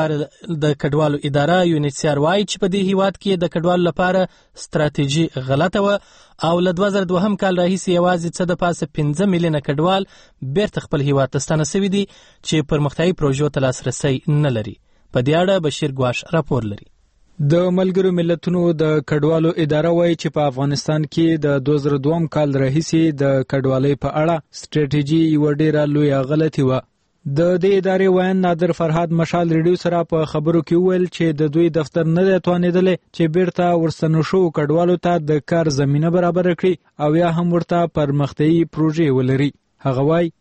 د کډوالو اداره یونیسیار وايي چې په دې هیواد کې د کډوالو لپاره ستراتیژي غلطه و او له 2002 کال راهیسې یوازې څه د پاسه 15 میلیونه کډوال بیرته خپل هیواد ته ستانه شوي دي چې پرمختیایي پروژو ته لاسرسی نه لري. په دې اړه بشیر ګواش راپور لري. د ملګرو ملتونو د کډوالو اداره وايي چې په افغانستان کې د 2002 کال راهیسې د کډوالۍ په اړه ستراتیژي یو ډیره لوی غلطي و. د دې ادارې وایي نادر فرهاد مشال ریډیو سره په خبرو کې ویل چې د دوی دفتر نه توانیدل چې بیرته ورستنو شو کډوالو ته د کار زمينه برابر کړي او یا هم ورته پرمختیایي پروژې ولري. هغه وایي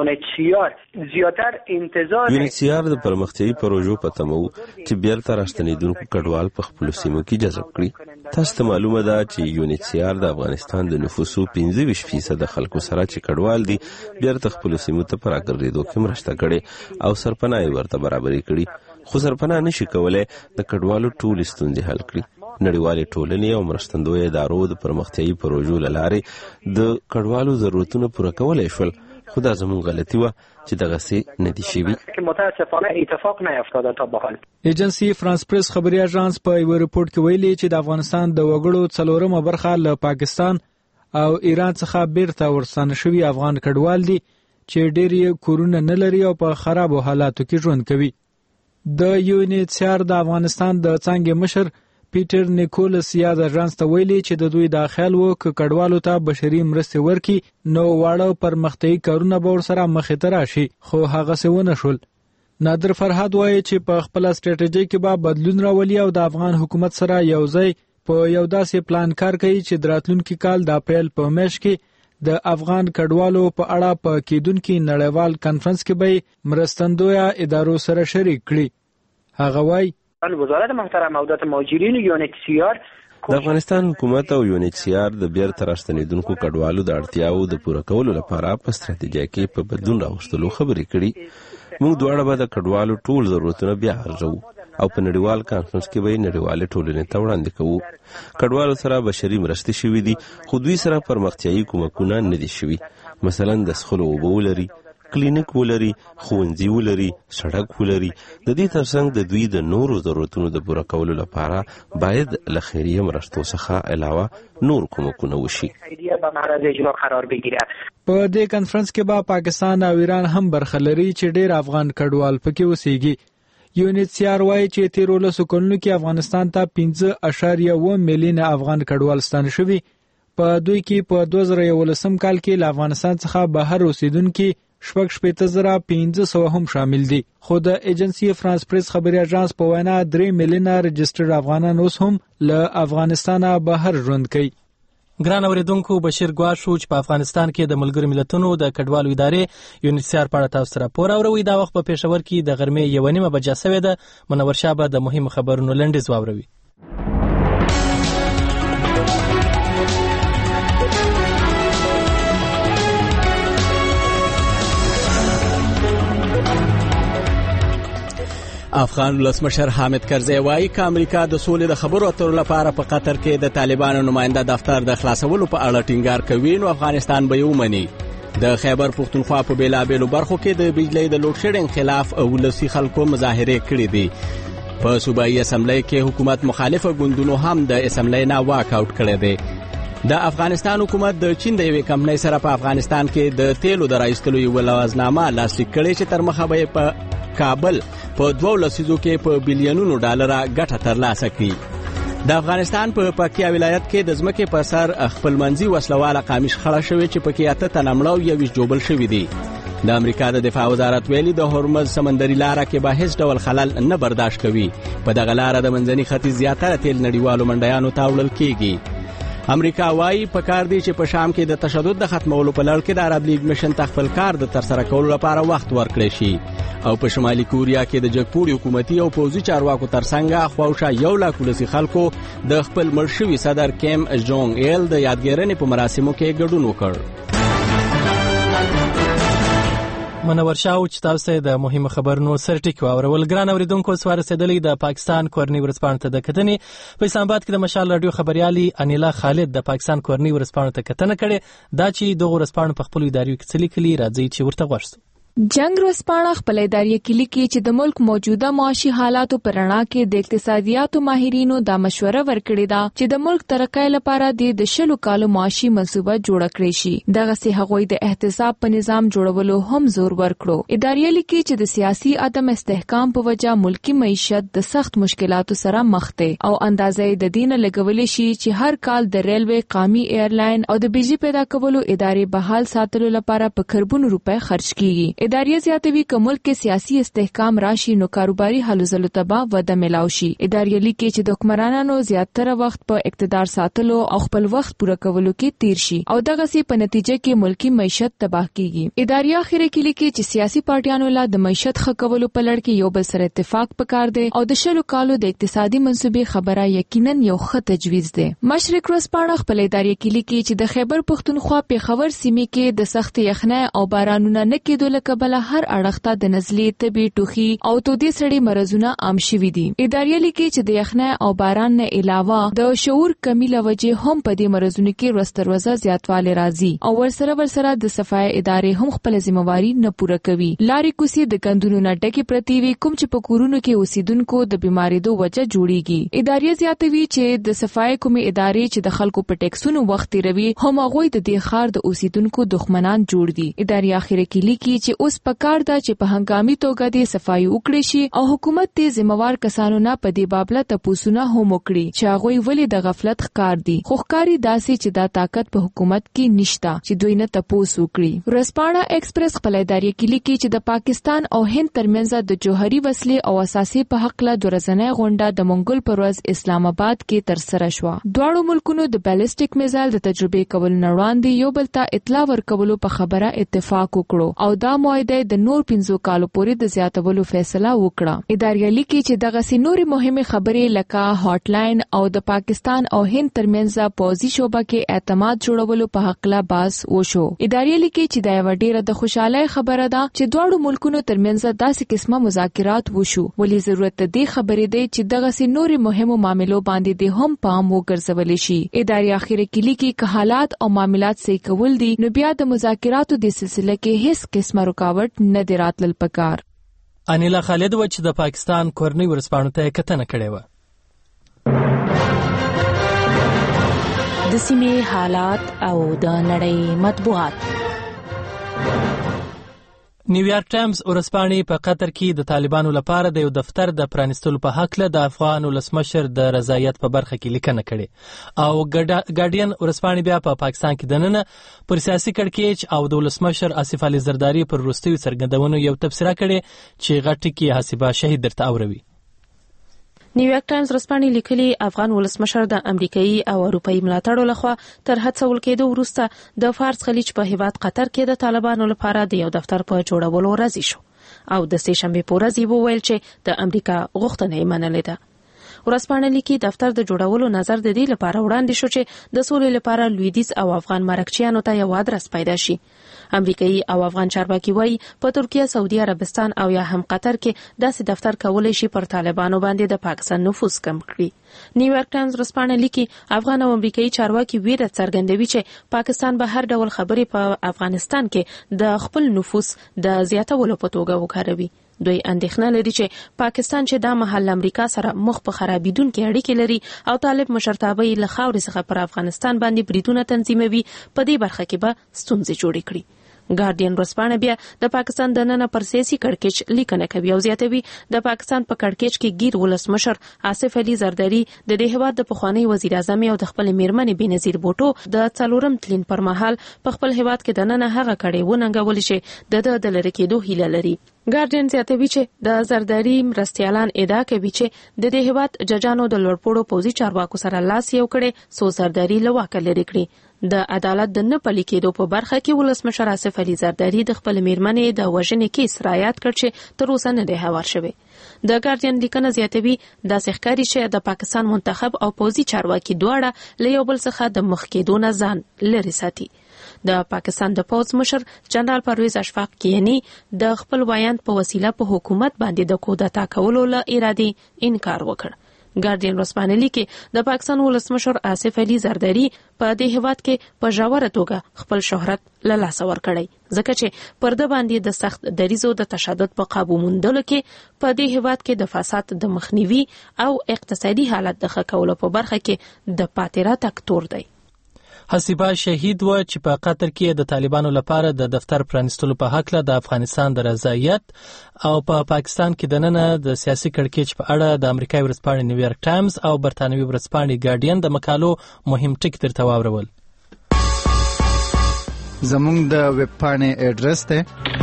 یونیسیار د پرمختیایي پروژو په تمو چې بیرته راستنیدونکو کډوال په خپل سیمو کې جذب کړي. تاسو ته معلومه ده چې یونیسیار د افغانستان د نفوسو 25% د خلکو سره چې کډوال دي بیرته خپل سیمو ته راګرځېدو کې مرسته کړي او سرپناه ورته برابرې کړي خو سرپناه نشي کولای د کډوالو ټول ستونزې حل کړي. نړیوالې ټولنې او مرستندوی ادارو د پرمختیایي پروژو له لارې د کډوالو ضرورتونه پوره کولای شول خو دا زموږ غلطي وه چې دغه څه نه دي شوي. متاسفانه اتفاق نیفتاده تا به حال. ایجنسی فرانس پریس خبري اژانس په یو ریپورت کې ویلي چې د افغانستان د وګړو 4 برخه له پاکستان او ایران څخه بیرته ورستانه شوي افغان کډوال دي چې ډېر یې کورونه نه لري او په خرابو حالاتو کې ژوند کوي. د یونیسیار د افغانستان د څانګې مشر پیټر نیکولس یا د اژانس ته ویلي چې د دوی د خیال وو ک کډوالو ته بشري مرستې ورکي نو واړه پرمختیایي کارونه به ورسره مخې ته راشي خو هغه څه ونه شول. نادر فرهاد وایي چې په خپل استراتیژي کې به بدلون راولي او د افغان حکومت سره یو ځای په یو داسې پلان کار کوي چې د راتلونکي کال د اپریل په میاشت کې د افغان کډوالو په اړه په کېدونکي نړیوال کانفرنس کې به مرستندویه ادارو سره شریک کړي. هغه وایي وزارت محترم او د مهاجرین یونیسیار د افغانستان حکومت او یونیسیار د بیرته راستنیدونکو کډوالو د اړتیاو د پوره کولو لپاره په ستراتیژي کې په بدلون راوستلو خبرې کړي. موږ دواړه به د کډوالو ټول ضرورتونه بیا ارزو او په نړیوال کانفرنس کې به نړیوال ټولنې ته وړاندې کوو. کډوالو سره بشري مرستې شوي دي خو دوی سره پرمختیایي کومکونه نه دي شوي. مثلا د څښلو اوبه ولري کلینیک ولري ښوونځي ولري سړک ولري. د دې ترڅنګ د دوی د نورو ضرورتونو د پوره کولو لپاره باید له خیریه مرستو څخه علاوه نور کومکونه وشي. په دې کانفرنس کې به پاکستان او ایران هم برخه لري چې ډېر افغان کډوال پکې اوسېږي. یونیسیار وايي چې 13 کلونو کې افغانستان ته 15.1 میلیونه افغان کډوال ستانه شوي په دوی کې په 2011 کال کې له افغانستان څخه بهر اوسیدونکي 15,500 هم شامل دي. خو د ایجنسی فرانس پریس خبري اژانس په وینا 3 میلیونه رجسټرډ افغانان اوس هم له افغانستانه بهر ژوند کوي. ګران اوریدونکو، بشیر ګواښو چې په افغانستان کې د ملګرو ملتونو د کډوالو ادارې UNHCR په اړه تاسو سره راپور اوروي. دا وخت په پېښور کې د غرمې 1:30 بجې شوې ده. منور شاه به د مهمو خبرونو لنډیز واوروي. افغان ولسمشر حامد کرزی وایي چې امریکا د سولې د خبرو اترو لپاره په قطر کې د طالبانو نماینده دفتر د خلاصولو په اړه ټینګار کوي، نو افغانستان به یې ومني. د خیبر پختونخوا په بیلابیلو برخو کې د بجلی د لوډ شیډینګ خلاف ولسي خلکو مظاهرې کړې دي. په صوبایي اسمبلی کې حکومت مخالفه ګوندونو هم د اسمبلی نه واک آوټ کړی دی. د افغانستان حکومت د چین د یوې کمپنۍ سره په افغانستان کې د تیلو د راایستلو یو لوازنامه لاسلیک کړې چې تر مخه به په کابل په 2 لسیزو کې په بلیونونو ډالره ګټه ترلاسه کړي. د افغانستان په پکتیا ولایت کې د ځمکې پر سر خپلمنځي وسلواله قامي شخړه شوې چې پکې 8 تنه مړه او 21 جوبل شوي دي. د امریکا د دفاع وزارت ویلي د هرمز سمندري لاره کې به هیڅ ډول خلل نه برداشت کوي. په دغه لاره د منځني ختیځ زیاتره تیل نړیوالو منډیانو ته وړل کیږي. امریکا وايي پکار دی چې په شام کې د تشدد د ختمولو په لړ کې د عرب لیگ مشن خپل کار د ترسره کولو لپاره وخت ورکړي شي. او په شمالي کوریا کې د جګپوړي حکومتي او پوځي چارواکو ترڅنګ خواوشا 1 لاک ولسي خلکو د خپل مرشوي صدر کیم جونګ ایل د یادګیرنې په مراسمو کې ګډون وکړ. منور شاه چې تاسو د مهمو خبرونو سرټیک واورول. ګران اوریدونکو، سوار رسیدلې د پاکستان کورنۍ ورځپاڼې ته د کتنې په اسلام آباد کې د مشال رادیو خبريالي انیلا خالد د پاکستان کورنۍ ورځپاڼې ته کتنه کړې. دا چې دغه ورځپاڼې په خپل ادارې کې څه لیکلي، راځي چې ورته ورسو. جنگ ورځپاڼه خپل ادارې کې لیکي چې د ملک موجوده معاشي حالاتو پر رڼا کې د اقتصادیاتو ماهرینو دا مشوره ورکړې ده چې د ملک ترقۍ لپاره د 10 کالو معاشي منصوبه جوړ کړي شي. دغه سي هغوی د احتساب په نظام جوړولو هم زور ورکړو. ادارې لیکي چې د سیاسي عدم استحکام په وجه ملکی معیشت د سخت مشکلاتو سره مخ ده او اندازې د دین لګولې شي چې هر کال د ریلوي، قومي ایرلاین او د بجلی پیدا کولو ادارې بحال ساتلو لپاره په کروڑونو روپے خرج کیږي. ادارې زیاتوي چې ملک کې سیاسي استحکام راشي نو کاروباري حل زلو تبا وده ملاوي شي. ادارې لیکي چې د حکمرانانو زیاتره وخت په اقتدار ساتلو او خپل وخت پوره کولو کې تیر شي او دغه سي په نتیجه کې ملکی معیشت تباہ کیږي. ادارې اخیره کې لیکي چې سیاسي پارټیانو لا د معیشت ښه کولو په لړ کې یو بل سره اتفاق پکار دی او د 10 کالو د اقتصادي منصوبې خبره یقینا یو ښه تجویز دی. مشرق ورځپاڼه خپل ادارې کې لیکي چې د خیبر پختونخوا پیښور سیمې کې د سخت یخنۍ او بارانونو نه کېدو لکه بل هر اړخته د نزلې، طبي، ټوخي او تودې سړې مرزونه عام شوي دي. ادارې لیکي چې د یخنۍ او باران نه علاوه د شعور کمی له وجې هم په دې مرزونو کې ورځ زیاتوالی راځي او ورسره د صفای ادارې هم خپل ځمواري نه پوره کوي. لارې کوڅې د کندونو نه ډکې پرتې وي کوم چې په کورونو کې اوسیدونکو د بیماریدو وجه جوړیږي. ادارې زیاتوي چې د صفای کومې ادارې چې د خلکو په ټیکسونو وخت تیروي هم هغوی د دې ښار د اوسیدونکو دښمنان جوړ دي. ادارې اخیره کې لیکي چې اوس پکار ده چې په هنګامي توګه د صفایي وکړي شي او حکومت دې ذمہوار کسانو نه په دې بابله تپوسونه هم وکړي چې هغوی ولې د غفلت ښکار دي. خو ښکاری داسې چې دا طاقت په حکومت کې نشته چې دوی نه تپوس وکړي. ورځپاڼه ایکسپریس خپل ادارې کې لیکي چې د پاکستان او هند ترمنځ د جوهري وسلې او اساسي په حق له ورځنۍ غونډه د منګل پر ورځ اسلام آباد کې ترسره شوه. دواړو ملکونو د بیلسټیک میزایل د تجربې کولو نه وړاندې یو بل ته اطلاع ورکولو په خبره اتفاق وکړو او دا معاهده د نور 15 کالو پورې د زیاتولو فیصله وکړه. ادارې لیکي چې دغه سينوري مهمه خبرې لکه هاټ لاین او د پاکستان او هند ترمنځ پوځي شوبه کې اعتماد جوړولو په حق لا باس وشو. ادارې لیکي چې دا ډیره د خوشاله خبره ده چې دواړو ملکونو ترمنځ داسې قسمه مذاکرات وشو. ولې ضرورت دې خبرې ده چې دغه سينوري مهمو معاملو باندې د هم پام وګرځول شي. ادارې اخیره کې لیکي چې حالات او معاملات صحیح کول دي نو بیا د مذاکراتو د سلسله کې هیڅ قسمه رکاوټ نه دی راتلل پکار. انیلا خالد و چې د پاکستان کورنۍ ورځپاڼو ته کتنه کړې و. د سیمې حالات او د نړۍ مطبوعات. نیویارک ټایمز ورځپاڼې په قطر کې د طالبانو لپاره د یو دفتر د پرانیستلو په حق له د افغان ولسمشر د رضایت په برخه کې لیکنه کړې او ګارډین ورځپاڼې بیا په پاکستان کې دننه پر سیاسي کړکېچ او د ولسمشر آصف علي زرداری پر وروستیو څرګندونو یو تبصره کړې چې غټ ټکی حسیبه شهید درته اوروي. نیویارک ټایمز ورځپاڼې لیکلي افغان ولسمشر د امریکایي او اروپایي ملاتړو لخوا تر هڅول کېدو وروسته د فارس خلیج په هیواد قطر کې د طالبانو لپاره د یو دفتر په جوړولو راضي شو او د سې شنبې په ورځ یې وویل چې د امریکا غوښتنه یې منلې ده. ورځپاڼه لیکي دفتر د جوړولو نظر د دې لپاره وړاندې شو چې د سولې لپاره لویدیځ او افغان مرکچیانو ته یو ادرس پیدا شي. امریکایي او افغان چارواکي وایي په ترکیه، سعودي عربستان او یا هم قطر کې داسې دفتر کولای شي پر طالبانو باندې د پاکستان نفوذ کم کړي. نیویارک ټایمز ورځپاڼه لیکي افغان او امریکایي چارواکي ویره څرګندوي چې پاکستان به هر ډول خبرې په افغانستان کې د خپل نفوذ د زیاتولو په توګه وکاروي. دوی اندېښنه لري چې پاکستان چې د محل امریکا سره مخ په خرابېدونکې اړیکې لري او طالب مشرتابه یې له خاورې څخه پر افغانستان باندې بریدونه تنظیموي، په دې برخه کې به ستونزې جوړې کړي. ګارډین ورځپاڼه بیا د پاکستان د نن پر سیاسي کړکېچ لیکنه کوي او زیاتوي د پاکستان په کړکېچ کې ګیر ولسمشر آصف علي زرداری د دې هیواد د پخوانی وزیر اعظم او د خپل میرمنې بنظیر بوټو د څلورم تلین پر مهال په خپل هیواد کې د نن هغه کړي وننګول چې د لری کېدو هیله لري. ګارډین زیاتوي چې د زرداری مرستيالان ادعا کوي چې د دې هیواد ججانو د لوړپوړو پوځي چارواکو سره لاس یو کړي سو زرداری له واکه لري کړي. د عدالت د نه پلي کېدو په برخه کې ولسمشر آصف علي زرداری د خپل میرمنې د وژنې کیس رایاد کړ چې تر اوسه نه دی هوار شوی. د ګارډین لیکنه زیاتوي دا ښکاري چې د پاکستان منتخب او پوځي چارواکي دواړه له یو بل څخه د مخ کېدو نه ځان لري ساتي. د پاکستان د پوځ مشر جنرال پرویز اشفاق کینی د خپل وایاند په وسیله په حکومت باندې د کودتا کولو له ارادې انکار وکړ. ګارډین ورځپاڼه لیکي د پاکستان ولسمشر آصف علي زرداری په دې هیواد کې په ژوره توګه خپل شهرت له لاسه ورکړی، ځکه چې پرده باندې د سخت دریزو د تشدد په قابو موندلو کې په دې هیواد کې د فساد د مخنیوي او اقتصادي حالت د ښه کولو په برخه کې د پاتې راتګ تور دی. حسیبه شهید و چې په قطر کې د طالبانو لپاره د دفتر پرانیستلو په حق له د افغانستان د رضایت او په پاکستان کې د نن د سیاسي کړکېچ په اړه د امریکایي ورځپاڼې نیویارک ټایمز او برتانوي ورځپاڼې ګارډین د مقالو مهم ټکي درته واورول. زموږ د ویب پاڼې اډرس دی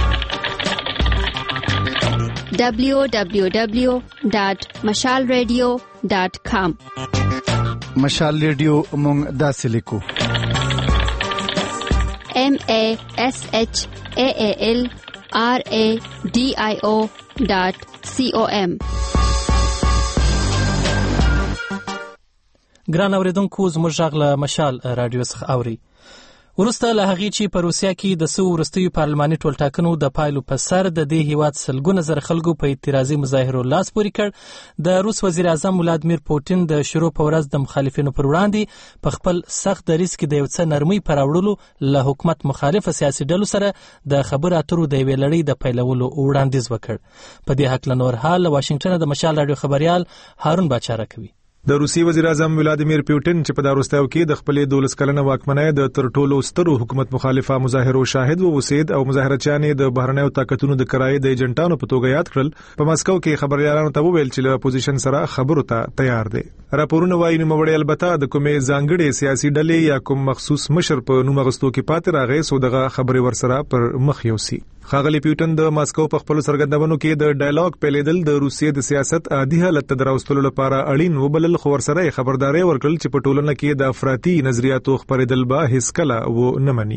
www.mashalradio.com. مشال ریډیو مونږ داسې لیکو MASHALRADIO.com. ګران اوریدونکو زموږ غږ له مشال رادیو څخه اوري. ورسته له هغې چې په روسیا کې د څو وروستیو پارلماني ټولټاکنو د پایلو په سر د دې هیواد سلګونه زره خلکو په اعتراضي مظاهرو لاس پورې کړ، د روس وزیر اعظم ولادیمیر پوتین د شروع په ورځ د مخالفینو پر وړاندې په خپل سخت دریځ کې د یو څه نرمۍ پر راوړلو له حکومت مخالفه سیاسي ډلو سره د خبرو اترو د یوې لړۍ د پیلولو وړاندیز وکړ. په دې هکله نور حال له واشنگټن د مشال رادیو خبريال هارون باچا کوي. د روسي وزیر اعظم ولادیمیر پوتین چې په داروستاو کې د خپلې 12 کلنه واکمنۍ د تر ټولو سترو حکومت مخالفه مظاهرو شاهد ووسید او مظاهرچیان د بهرنیو طاقتونو د کرایې د ایجنټانو په توګه یاد کړل. په مسکو کې خبريالانو ته وویل چې له اپوزیشن سره خبرو ته تیار دي. راپورونه وايي نو مړی البته د کومې ځانګړې سیاسي ډلې یا کوم مخصوص مشر په نوم غستو کې پاتې راغی سو دغه خبري ورسره پر مخ یوسي. خاغلی پیوټن د ماسکو په خپل سرګندونو کې د ډایالوګ پیلېدل د روسیې د سیاست عادي حالت ته دراوستلو لپاره اړین وبلل، خو ورسره خبرداري ورکړل چې په ټولنه کې د افراطي نظریاتو خبرېدل به هیڅ کله و نه مني.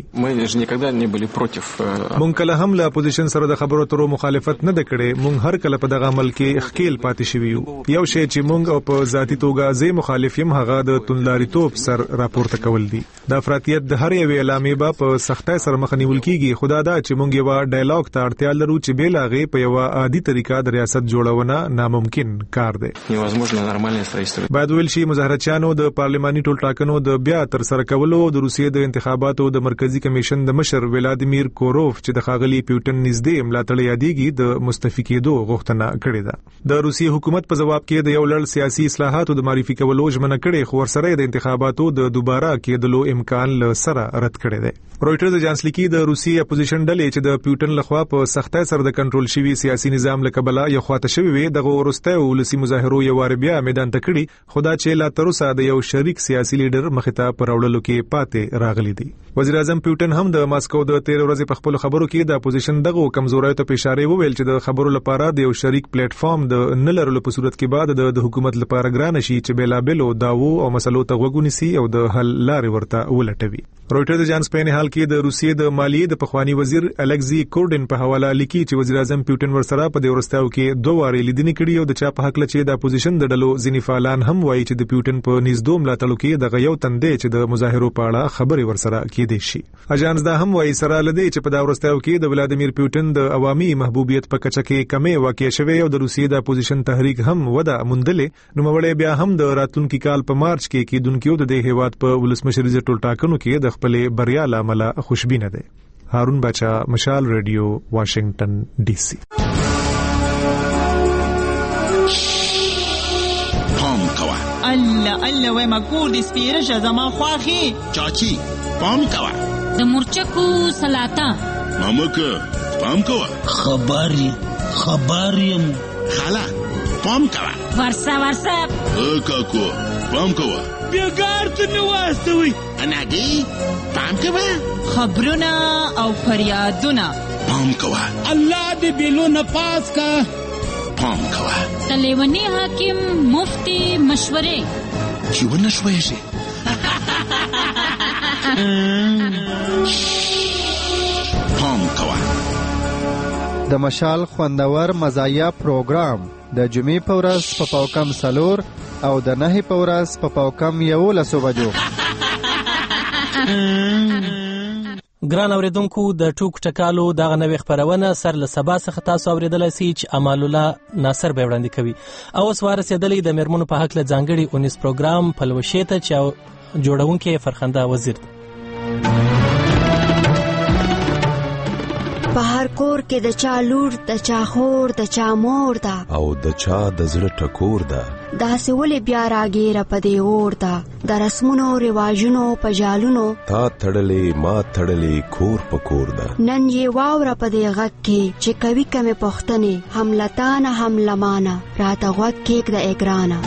مونږ کله هم له اپوزیشن سره د خبرو اترو مخالفت نه کړې، مونږ هر کله په دغه عمل کې خکیل پاتې شوی یو. یو شی چې مونږ او په ذاتي توګه زه مخالف یم هغه د توندلاریتوب سر راپورته کول دي. د افراطیت د هر یو اعلامي به په سختۍ سره مخ نیول کیږي. خدا دا چې مونږ یو ډایالوګ ته اړتیا لرو چې بیلاغه په یو عادي طریقه د ریاست جوړونه ناممکن کار دی. باید ویل شي مظاهرچیانو د پارلماني ټولټاکنو د بیا تر سره کولو د روسیې د انتخاباتو د مرکزی کمیشن د مشر ولادیمیر کوروف چې د ښاغلي پیوټن نږدې ملاتړ یادېږي د مستعفي کېدو غوښتنه کړې ده. د روسیې حکومت په جواب کې د یو لړ سیاسي اصلاحاتو د معرفي کولو ژمنه کړې خو ورسره د انتخاباتو د دوباره کېدلو امکان له سره رد کړی دی. رويټرز اجانس لیکي د روسیې اپوزیشن ډلې چې د پیوټن لخوا په سختۍ سره د کنټرول شوی سیاسي نظام له کبله یو خواته شوی وي دغه ورسته ولسی مظاهرو یو وار بیا میدان ته کړي خدا چې لا تر اوسه د یو شریک سیاسي لیډر مخته پر وړلو کې پاتې راغلي دي. وزیر اعظم پیوټن هم د ماسکو د 13 ورځې په خپل خبرو کې د اپوزیشن دغه کمزورۍ ته اشاره وویل چې د خبرو لپاره د یو شریک پلیټ فارم د نلرلو په صورت کې بعد د حکومت لپاره ګران شي چې بلابلو داوو او مسلو ته وګونیسي او د حل لارې ورته ولټوي. رويټرز اجانس په حال کې د روسیې د مالیې د پخوانی وزیر الکسی کورډن په حواله لیکي چې وزیر اعظم پیوټن ورسره په دې ورستاو کې دوه وارې لیدنې کړې او د چا په حق لچې د اپوزیشن د ډلو ځینې فعالان هم وایي چې د پیوټن په نږدې ملاتړ کې د غیو تندې چې د مظاهرو په اړه خبرې ورسره کېدې شي. اجانس دا هم وایي سره لدی چې په دا ورستاو کې د ولادیمیر پیوټن د عوامي محبوبیت په کچه کې کمې واقع شوه او د روسیې د اپوزیشن تحریک هم ودا مندلې نو مولې بیا هم د راتلونکي کال په مارچ کې کېدونکو د دې هیواد په ولسمشریزه ټولټاکنو کې د خپل بریا عمل خوشبینه ده. هارون بچا، مشال ریډیو، واشنگټن ډي سي. پام کوا الله وای ما کور دې سپیره زما خواخي چاچی پام کوا د مرچکو سلاتا مامک پام کوا خبریم خالا پام کوا ورسا کاکو پام کوا بیگار ته نوستوي اناګي پام کوا خبرونه او فریادونه پام کوا الله دې بیلونه پاس کا پام کوا تلیونی حاکم مفتی مشورې چیونه شوي شي پام کوا د مشال خوندور مزایا پروګرام د جمعې په ورځ په پاوکم سلور او د نهي په ورځ په پاوکم 11 بجو. ګران اوریدونکو د ټوک ټکالو دغه نوې خبرونه سر له سبا څخه تاسو اوریدلای شئ چې امان الله ناصر به وړاندې کوي. او اوس ورسېدلې د مرمنو په حق له ځانګړي 19 پروګرام پلوشې ته چې جوړونکې فرخنده وزیر په هر کور کې د چا لور د چا خور د چا مور ده او د چا د زړه ټکور ده داسې ولې بیا راګیره په دې اور ده د رسمونو رواجونو په جالونو تا تړلې ما تړلې کور په کور ده نن یې واوره په دې غږ کې چې کوي کمې پوښتنې هم لتانه هم لمانه راته غوږ کېږده اګرانه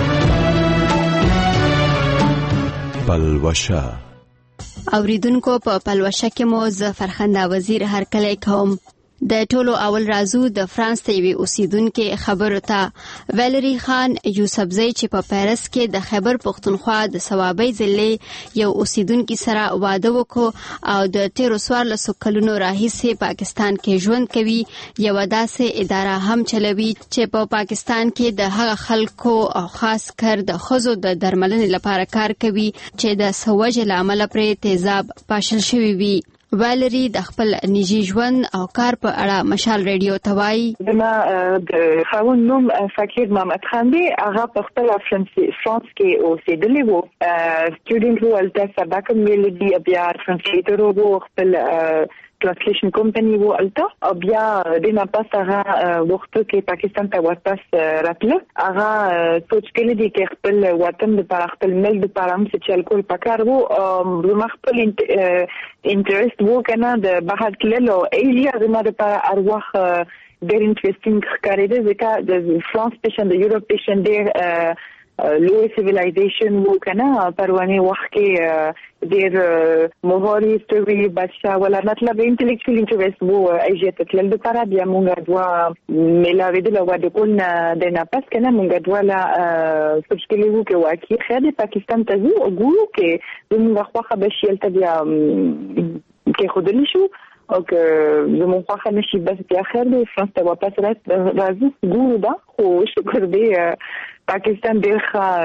پلوشه. اوریدونکو په پلوشه کې مو ز فرخنده وزیر هر کله کوم د ټولو اول رازو د فرانس ته وی اوسیدونکو خبرو ته ویلری خان یوسفزئی چې په پیرس کې د خیبر پختونخوا د ثوابي ضلع یو اوسیدونکو سره واده وکړو او د 13 کلونو راهیسې پاکستان کې ژوند کوي. یو داسې اداره هم چلوي چې په پاکستان کې د هغه خلکو او خاص کر د خزو د درملنې لپاره کار کوي چې د سوجل عمل پرې تیزاب پاشل شوی وي. ویلری د خپل نجی ژوند او کار په اړه مشال ریډیو توای دما د خاون نوم فقیر محمد خان دی. هغه په خپل فرانس کې اوسېدلی وو سټوډنټ وو الته سبق ملي بیا ترانسلیټر وو خپل ترانسلیشن کمپنی وو الته او بیا د نه پاس هغه وخت کې پاکستان ته واپس راتله. هغه سوچ کړی دی چې خپل وطن د خپل ملک د پاره هم چې الکول پکار وو او خپل انټرست وو کنه د بهر تللو ایجیا زموږ په ارواح ډېر انټرېستینګ ښکارېده ځکه د فرانس پیشن د یورپ پیشن ډېر لوی سیویلایزیشن وو کنه پروانه وخت کې ډېر مهاري هیستوري بادشاه ولا مطلب انټلیکچوال انټرېست وو ایجیا ته تلل د پاره بیا مونږ دوا ملاوي د لوړ د کول د نه پاس کنه مونږ دوا لا سوچ کلیو کې واکي خیر د پاکستان ته زو وګورو کې موږ خوخه بشیل ته بیا کې خودلی شو او که زمون خواه نشی بس بیا خیر دی فرانس تا واپس رازی گورو دا خو شکر دی پاکستان دیر خواه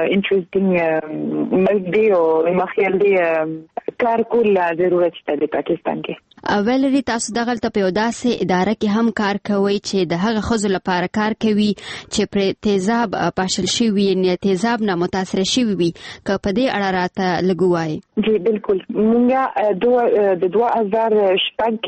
انٹرسٹنگ ملک دی و مخیل دی کار کول ضرورت شتا دی پاکستان کې. ویلري تاسو دغه په یو داسې اداره کې هم کار کوي چې د هغه ښځو لپاره کار کوي چې پر تیزاب پاشل شوي یا تیزاب نه متاثر شوي وي که په دې اړه راته لږ ووایي. جی بالکل مونږه د 2006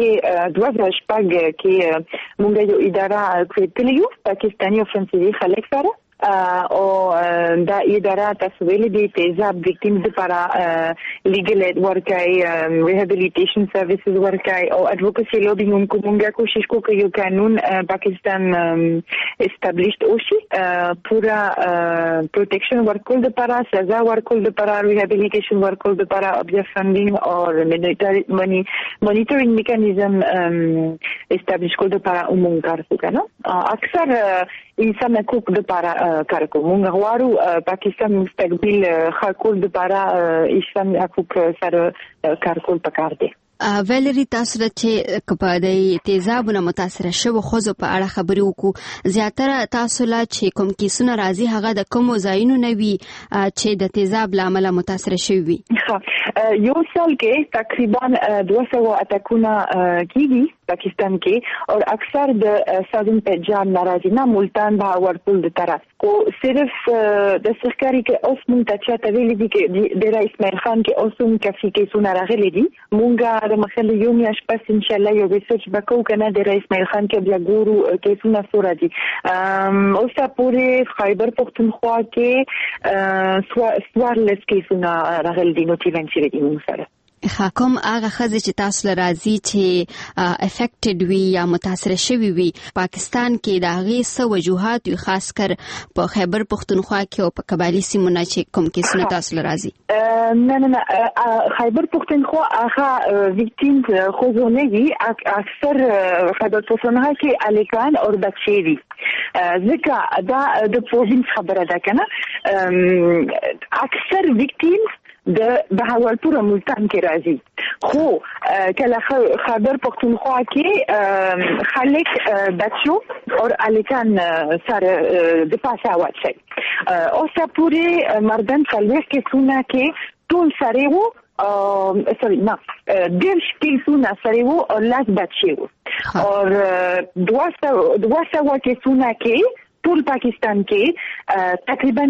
کې مونږ یو اداره کړې یو پاکستاني او فرانسوي خلک سره او دا اداره تاسو ویلي دي تیزاب ویکټیمز لپاره لیګل ایډ ورکړي ریهابیلیټیشن سرویسز ورکړي او اډوکیسي لوبینګ هم کومه کوشش کوي یو قانون پاکستان اسټابلیشډ اوشي پورا پروټیکشن ورکول لپاره سزا ورکول لپاره ریهابیلیټیشن ورکول لپاره بیا فندینګ او مانیټرینګ میکانیزم اسټابلیش کول لپاره عموم کار کوي. اکثر انسان حقوق لپاره کار کوي. موږ غواړو پاکستان مستقبل حقوق لپاره انسان حقوق سره کار کول پکار دي. ویلري تاسو چې په د تیزابونو متاثر شوو ښځو په اړه خبرې وکړو زیاتره تاسو لا چې کوم کیسونه راځي هغه د کومو ځایونو نه وي چې د تیزاب له امله متاثر شوي وي. یو سال کې تقریبا 200 اتاکونه کیږي پاکستان کې او اکثر د ساوثن پنجاب ناراضي نه ملتان بهاولپور د طرف کو صرف د سرکاري کې اوس مونږ ته چاته ویلي دي چې د رئیس اسماعیل خان کې اوسم کافي کیسونه راغلي دي. مونږ د مخله یو میاش پس ان شاء الله یو ریسرچ وکړو کنه د رئیس اسماعیل خان کې بیا ګورو کیسونه سورا دي. اوسه پورې خیبر پختونخوا کې سوارلس کیسونه راغلي دي نو چې ونشي دي مونږ سره. کوم هغه ښځې چې تاسو له راځي چې افیکټډ وي یا متاثر شوي وي پاکستان کې د هغې څه وجوهات وي خاص کر په خیبر پختونخوا کې او په قبایلي سیمو نه چې کوم کیسونه تاسو له راځي؟ نه خیبر پختونخوا هغه ویکټیمز ښځو نه وي اکثر خیبر پختونخوا کې الکان او بچې دي ځکه دا د پروینس خبره ده کنه اکثر ویکټیمز د بهاولپور ملتان کې راځي خو کله خیبر پختونخوا کې خلک بچو او الکان سره د پاسه واچي اوسه پورې مردان خلک کې څونه کې ټول سره وو سوري نه دیرش کیسونه سره وو او لاس بچي وو او 200 کیسونه کې ټول پاکستان کې تقریبا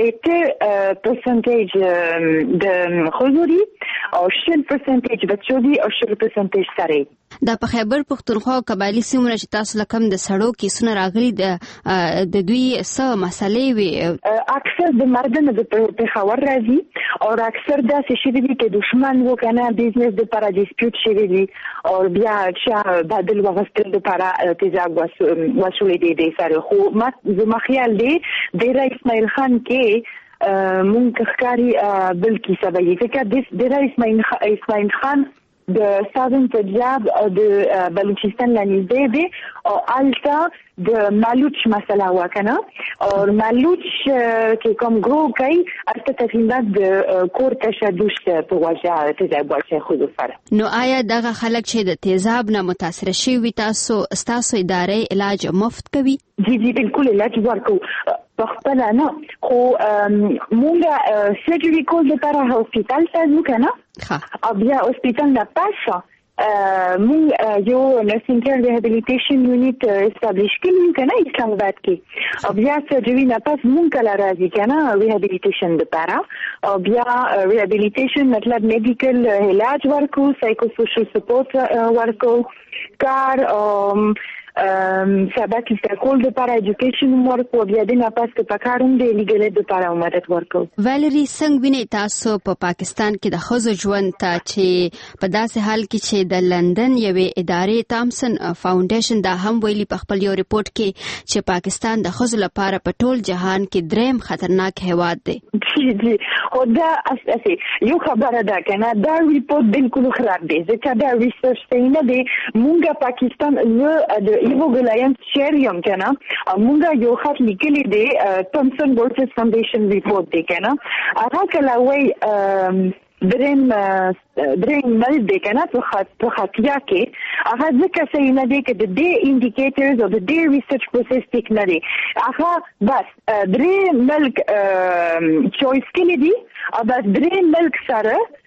80% د خزوري او 60% بچو دي او 60% سره. دا په خیبر پختونخوا او قبایلی سیمو چې تاسو لکم د سړو کیسونه راغلي د دوی څه مسلې وي؟ اکثر د مردن د پېښور راځي او اکثر داسې شي دي چې دشمن وکنه بزنس د لپاره ډیسپیوټ شي دي او بیا چې بدل وغوښتل د لپاره تیزاب وسولې دي سره خو زما خیال دی د رئیس اسماعیل خان کې مونږ ښکاری بل کیسه به یې فکر د رئیس اسماعیل خان د ساوثن پنجاب او د بلوچستان لنیزده دی او التا د مالوچ مسله وکنه او مالوچ کې کوم ګرو کوي البته تقریبا د کور تشدد په وجه تیزاب ورشه خود سره. نو آیا دغه خلک چې د تیزاب نه متاثر شوي تاسو ادارې علاج مفت کوي؟ جی بالکل علاج ورکو بخپل نه خو مونږه سرجری کول لپاره هسپتال ته ځو کنه او بیا هسپتال نه پاسه مونږ یو نرسینګ کیر ریهابیلیټیشن یونټ اسټابلیش کړی کنه اسلام آباد کې او بیا سرجری نه پاس مونږ کله راځي کنه ریهابیلیټیشن لپاره او بیا ریهابیلیټیشن مطلب میډیکل علاج ورکو سایکو سوشل سپورټ ورکو کار سبا کې کول د لپاره ایجوکیشن ورکو بیا د نه پاس په کاروم د لیګل د لپاره مدد ورکو. ویلري څنګه ویني تاسو په پاکستان کې د ښځو ژوند ته چې په داسې حال کې چې د لندن یوې ادارې تامسن فاونډیشن دا هم ویلي په خپل یو ریپورت کې چې پاکستان د ښځو لپاره په ټول جهان کې دریم خطرناک هیواد دی؟ جی او دا اساسي یو خبره ده کنه دا ریپورت بالکل خراب دی ځکه دا ریسرچ څنګه دی مونږه پاکستان د ایوو ګلاینس شریوم کنه مونږه یو خط لیکلی دی تامسن ورسز فاونډیشن ریپورت دی کنه هغه کله وای دریم مل دی کنه په خطیا کې هغه ځکه صحیح نه دی چې د دې انډیکیټرز او د دې ریسرچ پروسس ټیک نه دی هغه بس درې ملک چويس کړي دي او بس درې ملک سره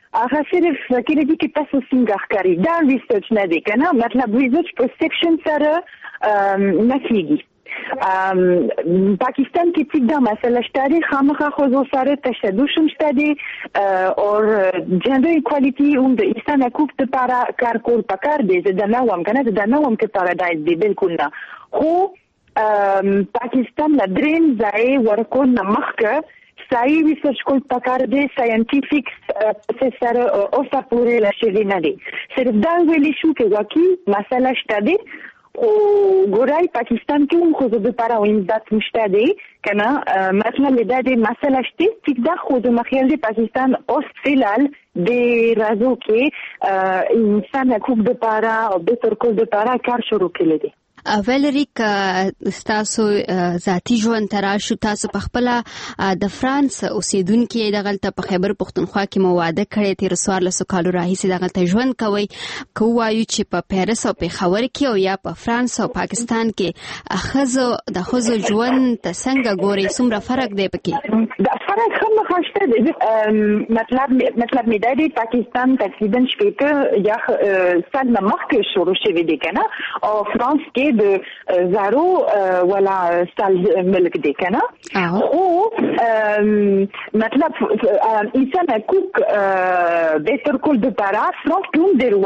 هغه صرف کله دي کې تاسو څنګه ښکاری دا ریسرچ نه دی کنه مطلب ریسرچ پرسپشن سره نه کیږي پاکستان کې چې دا مسله شته خامخا خو سره تشدد شته او جندر ایکوالیټي هم د انسان حقوق لپاره کار کول پکار دی د نوم کنه د نوم کې پارادایز دی بالکل نه خو پاکستان لدرین ځای ورکول نه مخکې صحیح ریسرچ کول پکار دی ساينټیفیک پروسس او سپورې لشي نه دی صرف دا ویلی شو کې واقعي مسله شته دی او ګورای پاکستان کې هم خو د لپاره وینځات مشته دی کنه مثلا د دې مسله شته چې دا خو د مخیل دی پاکستان اوس فلال د رازو کې انسان حقوق لپاره او د ترکول لپاره کار شروع کړی دی ویلری تاسو ذاتی ژوند تراشو تاسو په خپل د فرانس اوسیدونکو د غلطه په خیبر پختونخوا کې مواده کړی تیر سوار له کالو راهیسې د غلطه ژوند کوي کوایو چې په پیرس او په خاور کې او یا په فرانس او پاکستان کې اخزو د خزو ژوند څنګه ګوري څومره فرق دی پکې دا فرق هم خاصه دی مطلب می دی پاکستان تقریبا شپږ یا سال مخکې شروع شوی دی کنه او فرانس کې د زارو ولا سال ملک دی کنه او مطلب انسان حقوق بهتر کول د لپاره فرانس کوم ډیر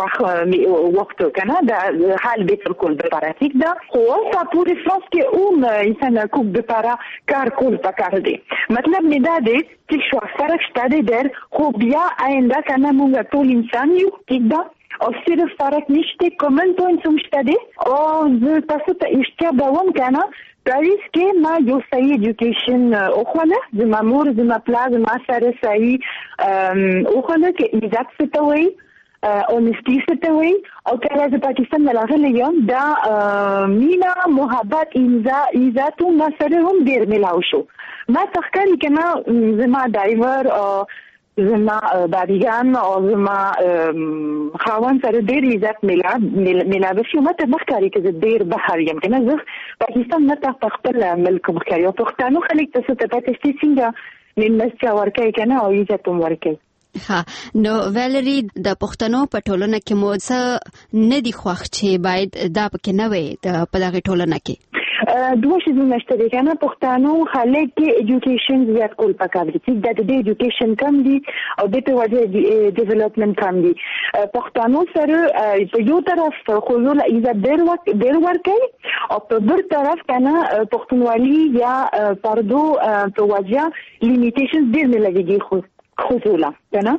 وخت کنه د حال بهتر کول د لپاره ټیک ده خو په پوره فرانس کې انسان حقوق د لپاره کار کول پکار دی مطلب نه دا دی چې شو فرق شته در خو بیا آینده کنه موږ ټول انسان یو ټیک ده او صرف فرق نشته کومن پوینټ هم شته دي او زه تاسو ته اشتیا کوم کنه پاریس کې ما یو صحیح ایجوکیشن اوخونه زما مور زما پلار زما سره صحیح اوخونه کې عزت ستوي اونستی ستوي او کله چې پاکستان ملاغله یم دا مینا محبت عزت ما سره هم ډیر ملاو شو ما تخکاری کنه زما ډرایور زما باریگان او زما خاوان سره ډیر عزت ملاوي شو مته مخکاري کې ډیر بهر یم کنه زه پاکستان نه په خپل ملک مخکاري او پښتنو خلک تاسو ته پاتې شي څنګه نن ورکای کنه او عزت هم ورکای نو ویلری د پښتنو په ټولنه کې مو څه نه دی خوښ چې باید دا پکې نه وي د په دغه ټولنه کې دوه شي نشته دي کنه پښتنو خلک کې ایجوکیشن زیات کول پکار دي چې د ایجوکیشن کم دي او د په وجه ډیولپمنٹ کم دي پښتنو سره په یو طرف خو له عزت ډیر ورکړي او په بل طرف کنه پښتونولي یا پردو په وجه لیمیټیشن ډیر نه لګي خصولا کنه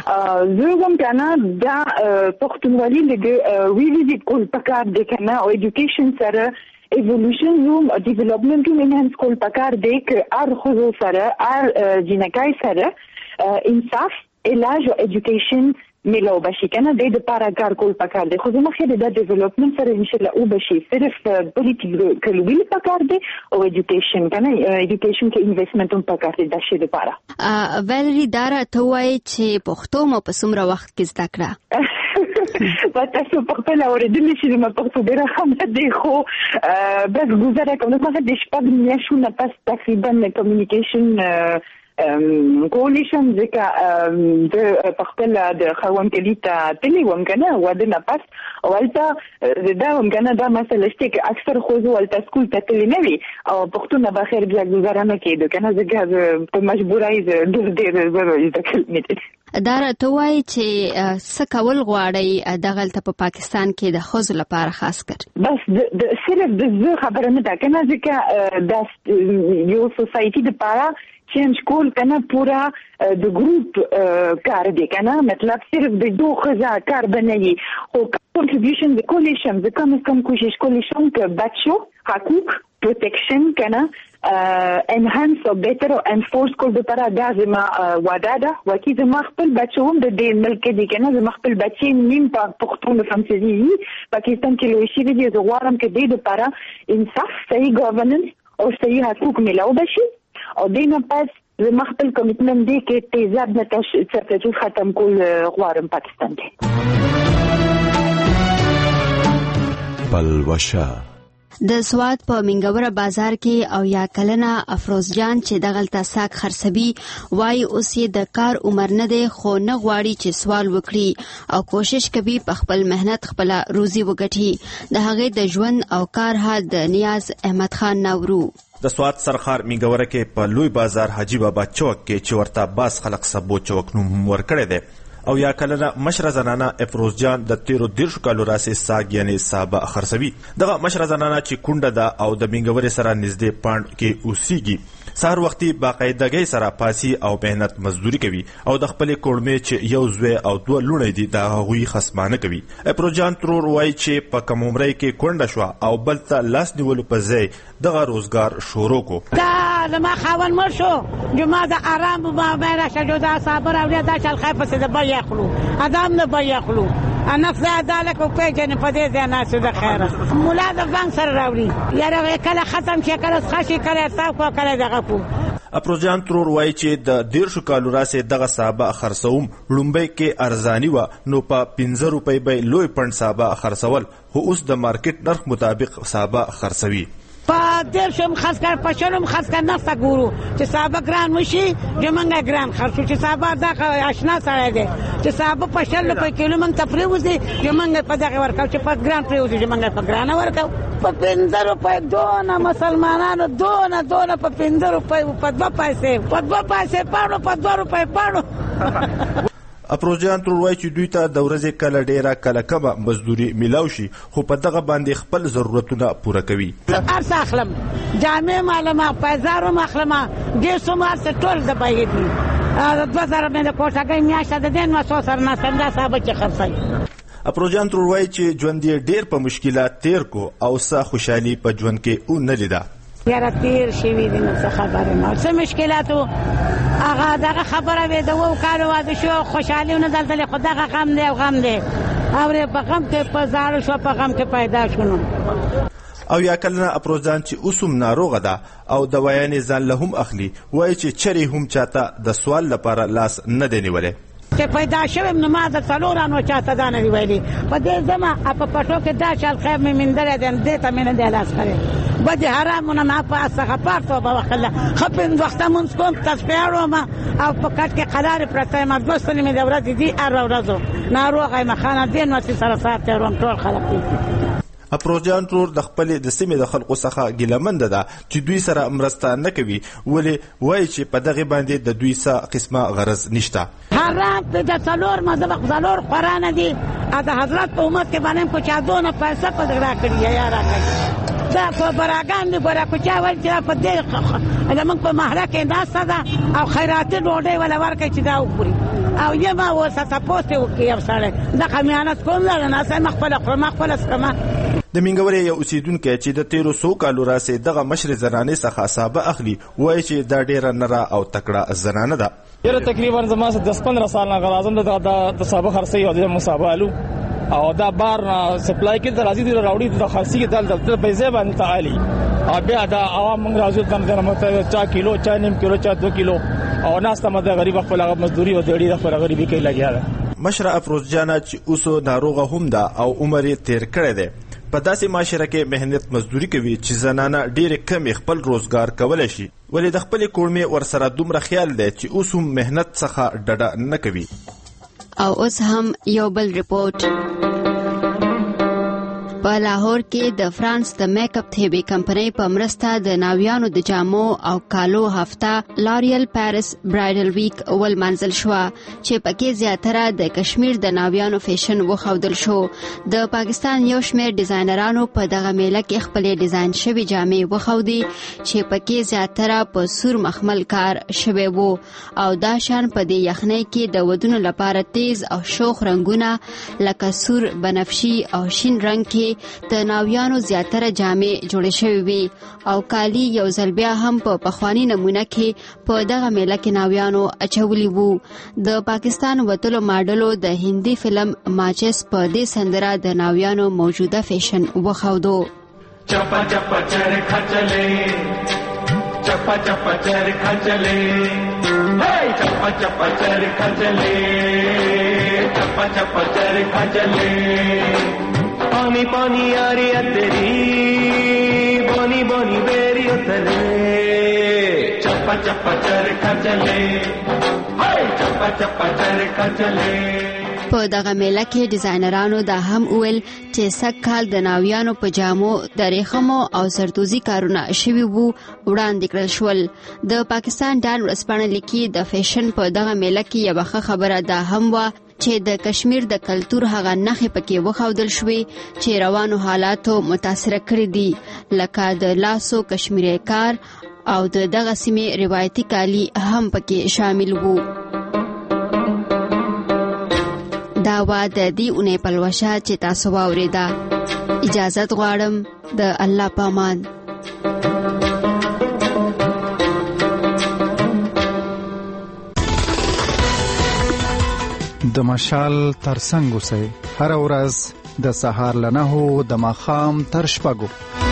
زه هم کنه دا پښتونولي لګي ویزیټ کول پکار دي کنه او ایجوکیشن سره ایولوشن روم ډیولپمنٹ روم انهانس کول پکار دی چې ار خو سره ار جنکای سره انصاف علاج او ایجوکیشن ملو بشي کنه د لپاره کار کول پکار دی خو زما خیال د ډیولپمنٹ سره ان شاء الله او بشي صرف پولیټیکل ویل پکار دی او ایجوکیشن کنه ایجوکیشن کې انویسټمنټ هم پکار دی د شي لپاره ویلری دارا ته وایي چې پښتو مو په څومره وخت کې زده کړه تاسو په خپل اوریدل شي ما پښتو ډیره خامه دی خو بس ګزاره کوم نو د شپږ میاشتو نه پس تقریبا کمیونیکیشن کولیشن ځکه د خپل د خوان کلیته تلی وم کنه وده نه پس ولته دا وم کنه دا مسله شته چې اکثر خو ولته سکول ته تلی نه وي او پښتون به خیر بیا گزاره نه کیدو کنه ځکه په مجبورای ډېر ضروري ده کلمې دا راته وایي چې څه کول غواړي دغلته په پاکستان کې د ښځو لپاره خاص کر بس صرف د خبره نه ده کنه ځکه د یو سوسایټي لپاره چینج کول کنه پورا د ګروپ کار دی کنه مطلب صرف د دوه خزا کار بنوي او کنټریبیوشن د کولیشن د کم کوشش کولیشن ک بچو حقوق پروتکشن کنه انهانس او بیتر او انفورس کول د لپاره لازم وعده ده وکي زما خپل بچو هم د دې ملک دي کنه زما خپل بچي نیم په پښتون فرانسوي پاکستان کې لوي شي دي د غوارم کې د لپاره انصاف صحیح ګورننس او صحیح حقوق ملاو بشي او دینه پس زما خپل کمیټمنټ دی کې تیزاب نه تاسو ختم کول غواړم پاکستان کې پلوشا د سواد په منګوره بازار کې او یا کلنه افروز جان چې دغلته ساک خرڅوي وای اوس یې د کار عمر نه دی خو نه غواړي چې سوال وکړي او کوشش کوي په خپل مهنت خپل روزي وګټي د هغې د ژوند او کار حال د نیاز احمد خان نورو د سواد سرخار منګوره کې په لوی بازار حاجی بابا چوک کې چې ورته باز خلق سبو چوک نوم ورکړی دی او یا کلنه مشره زنانه افروز جان د 13 کالو راسې ساګ یعنی صابه خرڅوي. دغه مشره زنانه چې کونډه ده او د منګورې سره نږدې پاند کې اوسېږي سهار وختي باقاعدګۍ سره پاسي او مهنت مزدوري کوي او د خپلې کورمې چې یو زوی او 2 لوڼې دي د هغوی خصمانه کوي. افروز جان ترور وایي چې په کم عمرۍ کې کونډه شوه او بل ته لاس نیولو په ځای دغه روزګار شروع کو. زما خاوند مړ شو جمعه د آرام به مې راشه جدا صابر او دا چل خای پسې د بل یخلو ادم نه به یخلو نفس عدالت کو پیژنې په دې ځای ناسو د خیره مولا د بانک سره راوړي یاره کله ختم شي کله خشي کله صاف کله دغه کو. افروز جان ترور وایي چې د 13 کالو راسې دغه صابه خرڅوم لومبۍ کې ارزاني وه نو په 15 روپۍ به لوی پنډ صابه خرڅول خو اوس د مارکیټ نرخ مطابق صابه خرڅوي. په دیر شم خاص کر په شلم خاص کر نفته ګورو چې صابه ګران وشي جمنګ ګران خرڅو چې صابه دا آشنا سره دی چې صابه په شل په کیلو من تفریوزي جمنګ په دغه ورکاو چې په ګران پریوزي جمنګ په ګران ورکاو په 15 روپۍ دونه مسلمانانو دونه په 15 روپۍ په 2 پیسې پاڼو په 2 روپۍ پاڼو. افروز جان ترور وایي چې دوی ته د ورځې کله ډیره کله کمه مزدوري میلاو شي خو په دغه باندې خپل ضرورتونه پوره کوي. ارس اخلم جامع معلومه پیزارو مخلمه ګیسو مارس ټول د بایدي 2000 مې د کوټاګي میاشته د دین ما سو سر نه څنګه صاحب چې خرڅای. افروز جان ترور وایي چې ژوند یې ډیر په مشکلات تیر کو او څه خوشحالي په ژوند کې او نه لیده. یاره تیر شوي دي نو څه خبره نه څه مشکلاتو هغه دغه خبره وې د 2 کالو واده شو خوشحالي نه دلته خو دغه غم دی او په غم کې په زاړه شو په غم کې پیدا شونو. او یا کلنه افروز جان چې اوسم ناروغه ده او دوايانې ځان له هم اخلي وایي چې چرې هم چاته د سوال لپاره لاس نه دی نیولی چې پیدا شوم نو ما د څلورانو چاته دا نه ویلي په دې زما په پټو کې دا شال خیر مې مندره دې ته مې نه دی لاس کړی بده حرامونه ما په استغفار توبه وکړه خپل وخت مونږ کوم تسبیح ما او په کټ کې قرار پرته ما دوستنه مې د ورځې دی ورځو ناروغه مخانه دین نو سره ساته روم ټول خلک دي. افروز جان ترور د خپل د سیمې د خلکو څخه ګیلمند ده چې دوی سره مرسته نه کوي ولې وایي چې په دغه باندې د دوی څه قسمه غرض نشته. حرام د څلور مذهب څلور قران دي د حضرت په امت کې باندې کو چا دونه پیسې په دغه کړی یا راکړي دا په براګان دی برا کو چا ول چې په دې موږ په محله کې ناسته ده او خیراتي ډوډۍ ولا ورکړي چې دا وخوري او یما وسه پوسټ وکي او سره د قمیانت کوم نه سم خپل اسکما. د منګورې یو اوسیدونکو چې د 1300 کالو راسې دغه مشر زنانې څخه صابه اخلي وایي چې دا ډیره نره او تکړه زنانه ده. یره تقریبا زما 10-15 سال نه غلازم د صابه خرڅي او د مصابه الو او دا بار سپلای کې د راځي د راوړي د خاصي کې دل پیسې باندې تعالی او بیا دا عوام موږ راځو تم مته چا کیلو چا نیم کیلو چا 2 کیلو او ناسته مده غریب خپل مزدوري او دیړي د خپل غریبي کې لګیا ده. مشر افروز جان چې اوسو ناروغه هم ده او عمر یې تیر کړی دی په داسې معاشره کې مهنت مزدوري کوي چې زنانه ډېرې کمې خپل روزګار کولی شي ولې د خپلې کورمې ورسره دومره خیال دی چې اوس هم مهنت څخه ډډه نه کوي. او اوس هم یو بل ریپورت په لاهور کې د فرانس د میک اپ تھیبي کمپنۍ په مرسته د ناویانو د جامو او کالو هفته لاریل پیرس برایډل ویک ول منزل شو چې پکې زیاتره د کشمیر د ناویانو فیشن وخودل شو. د پاکستان یو شمېر ډیزاینرانو په دغه میله کې خپل ډیزاین شوی جامې وخودي چې پکې زیاتره په سور مخمل کار شوی وو او دا شان په دې یخنۍ کې د ودونو لپاره تیز او شوخ رنگونه لکه سور بنفشي او شین رنگ کې د ناویانو زیاتره جامې جوړې شوې وي او کالی یو ځل بیا هم په پخوانی نمونه کې په دغه میله کې ناویانو اچولي وو. د پاکستان وتلو ماډلو د هندي فلم ماچس په دې سندره د ناویانو موجوده فیشن وخودو. چپا چپا چرخا چلے چپا چپا چرخا چلے چپا چپا چرخا چلے چپا چپا چرخا چلے पानी पानी यारिया तेरी बोनी बोनी बेरी उतरे चप्पा चप्पा चरखा चले चप्पा चप्पा चरखा चले په دغه میله کې ډیزاینرانو دا هم ویل چې سږ کال د ناویانو په جامو د ریخمو او سرتوزي کارونه شوي وو وړاندې کړل شول. د پاکستان ډان ورځپاڼه لیکي د فیشن په دغه میله کې یوه ښه خبره دا هم وه چې د کشمیر د کلتور هغه نښې پکې وښودل شوې چې روانو حالاتو متاثره کړي دي، لکه د لاسو کشمیری کار او د دغه سیمې روایتي کالي هم پکې شامل وو. دا وا د دې اونۍ پلوشه چې تاسو واورېده. اجازت غواړم د الله په امان. د مشال ترڅنګ اوسئ هر ورځ د سهار له 9 د ماښام تر 6.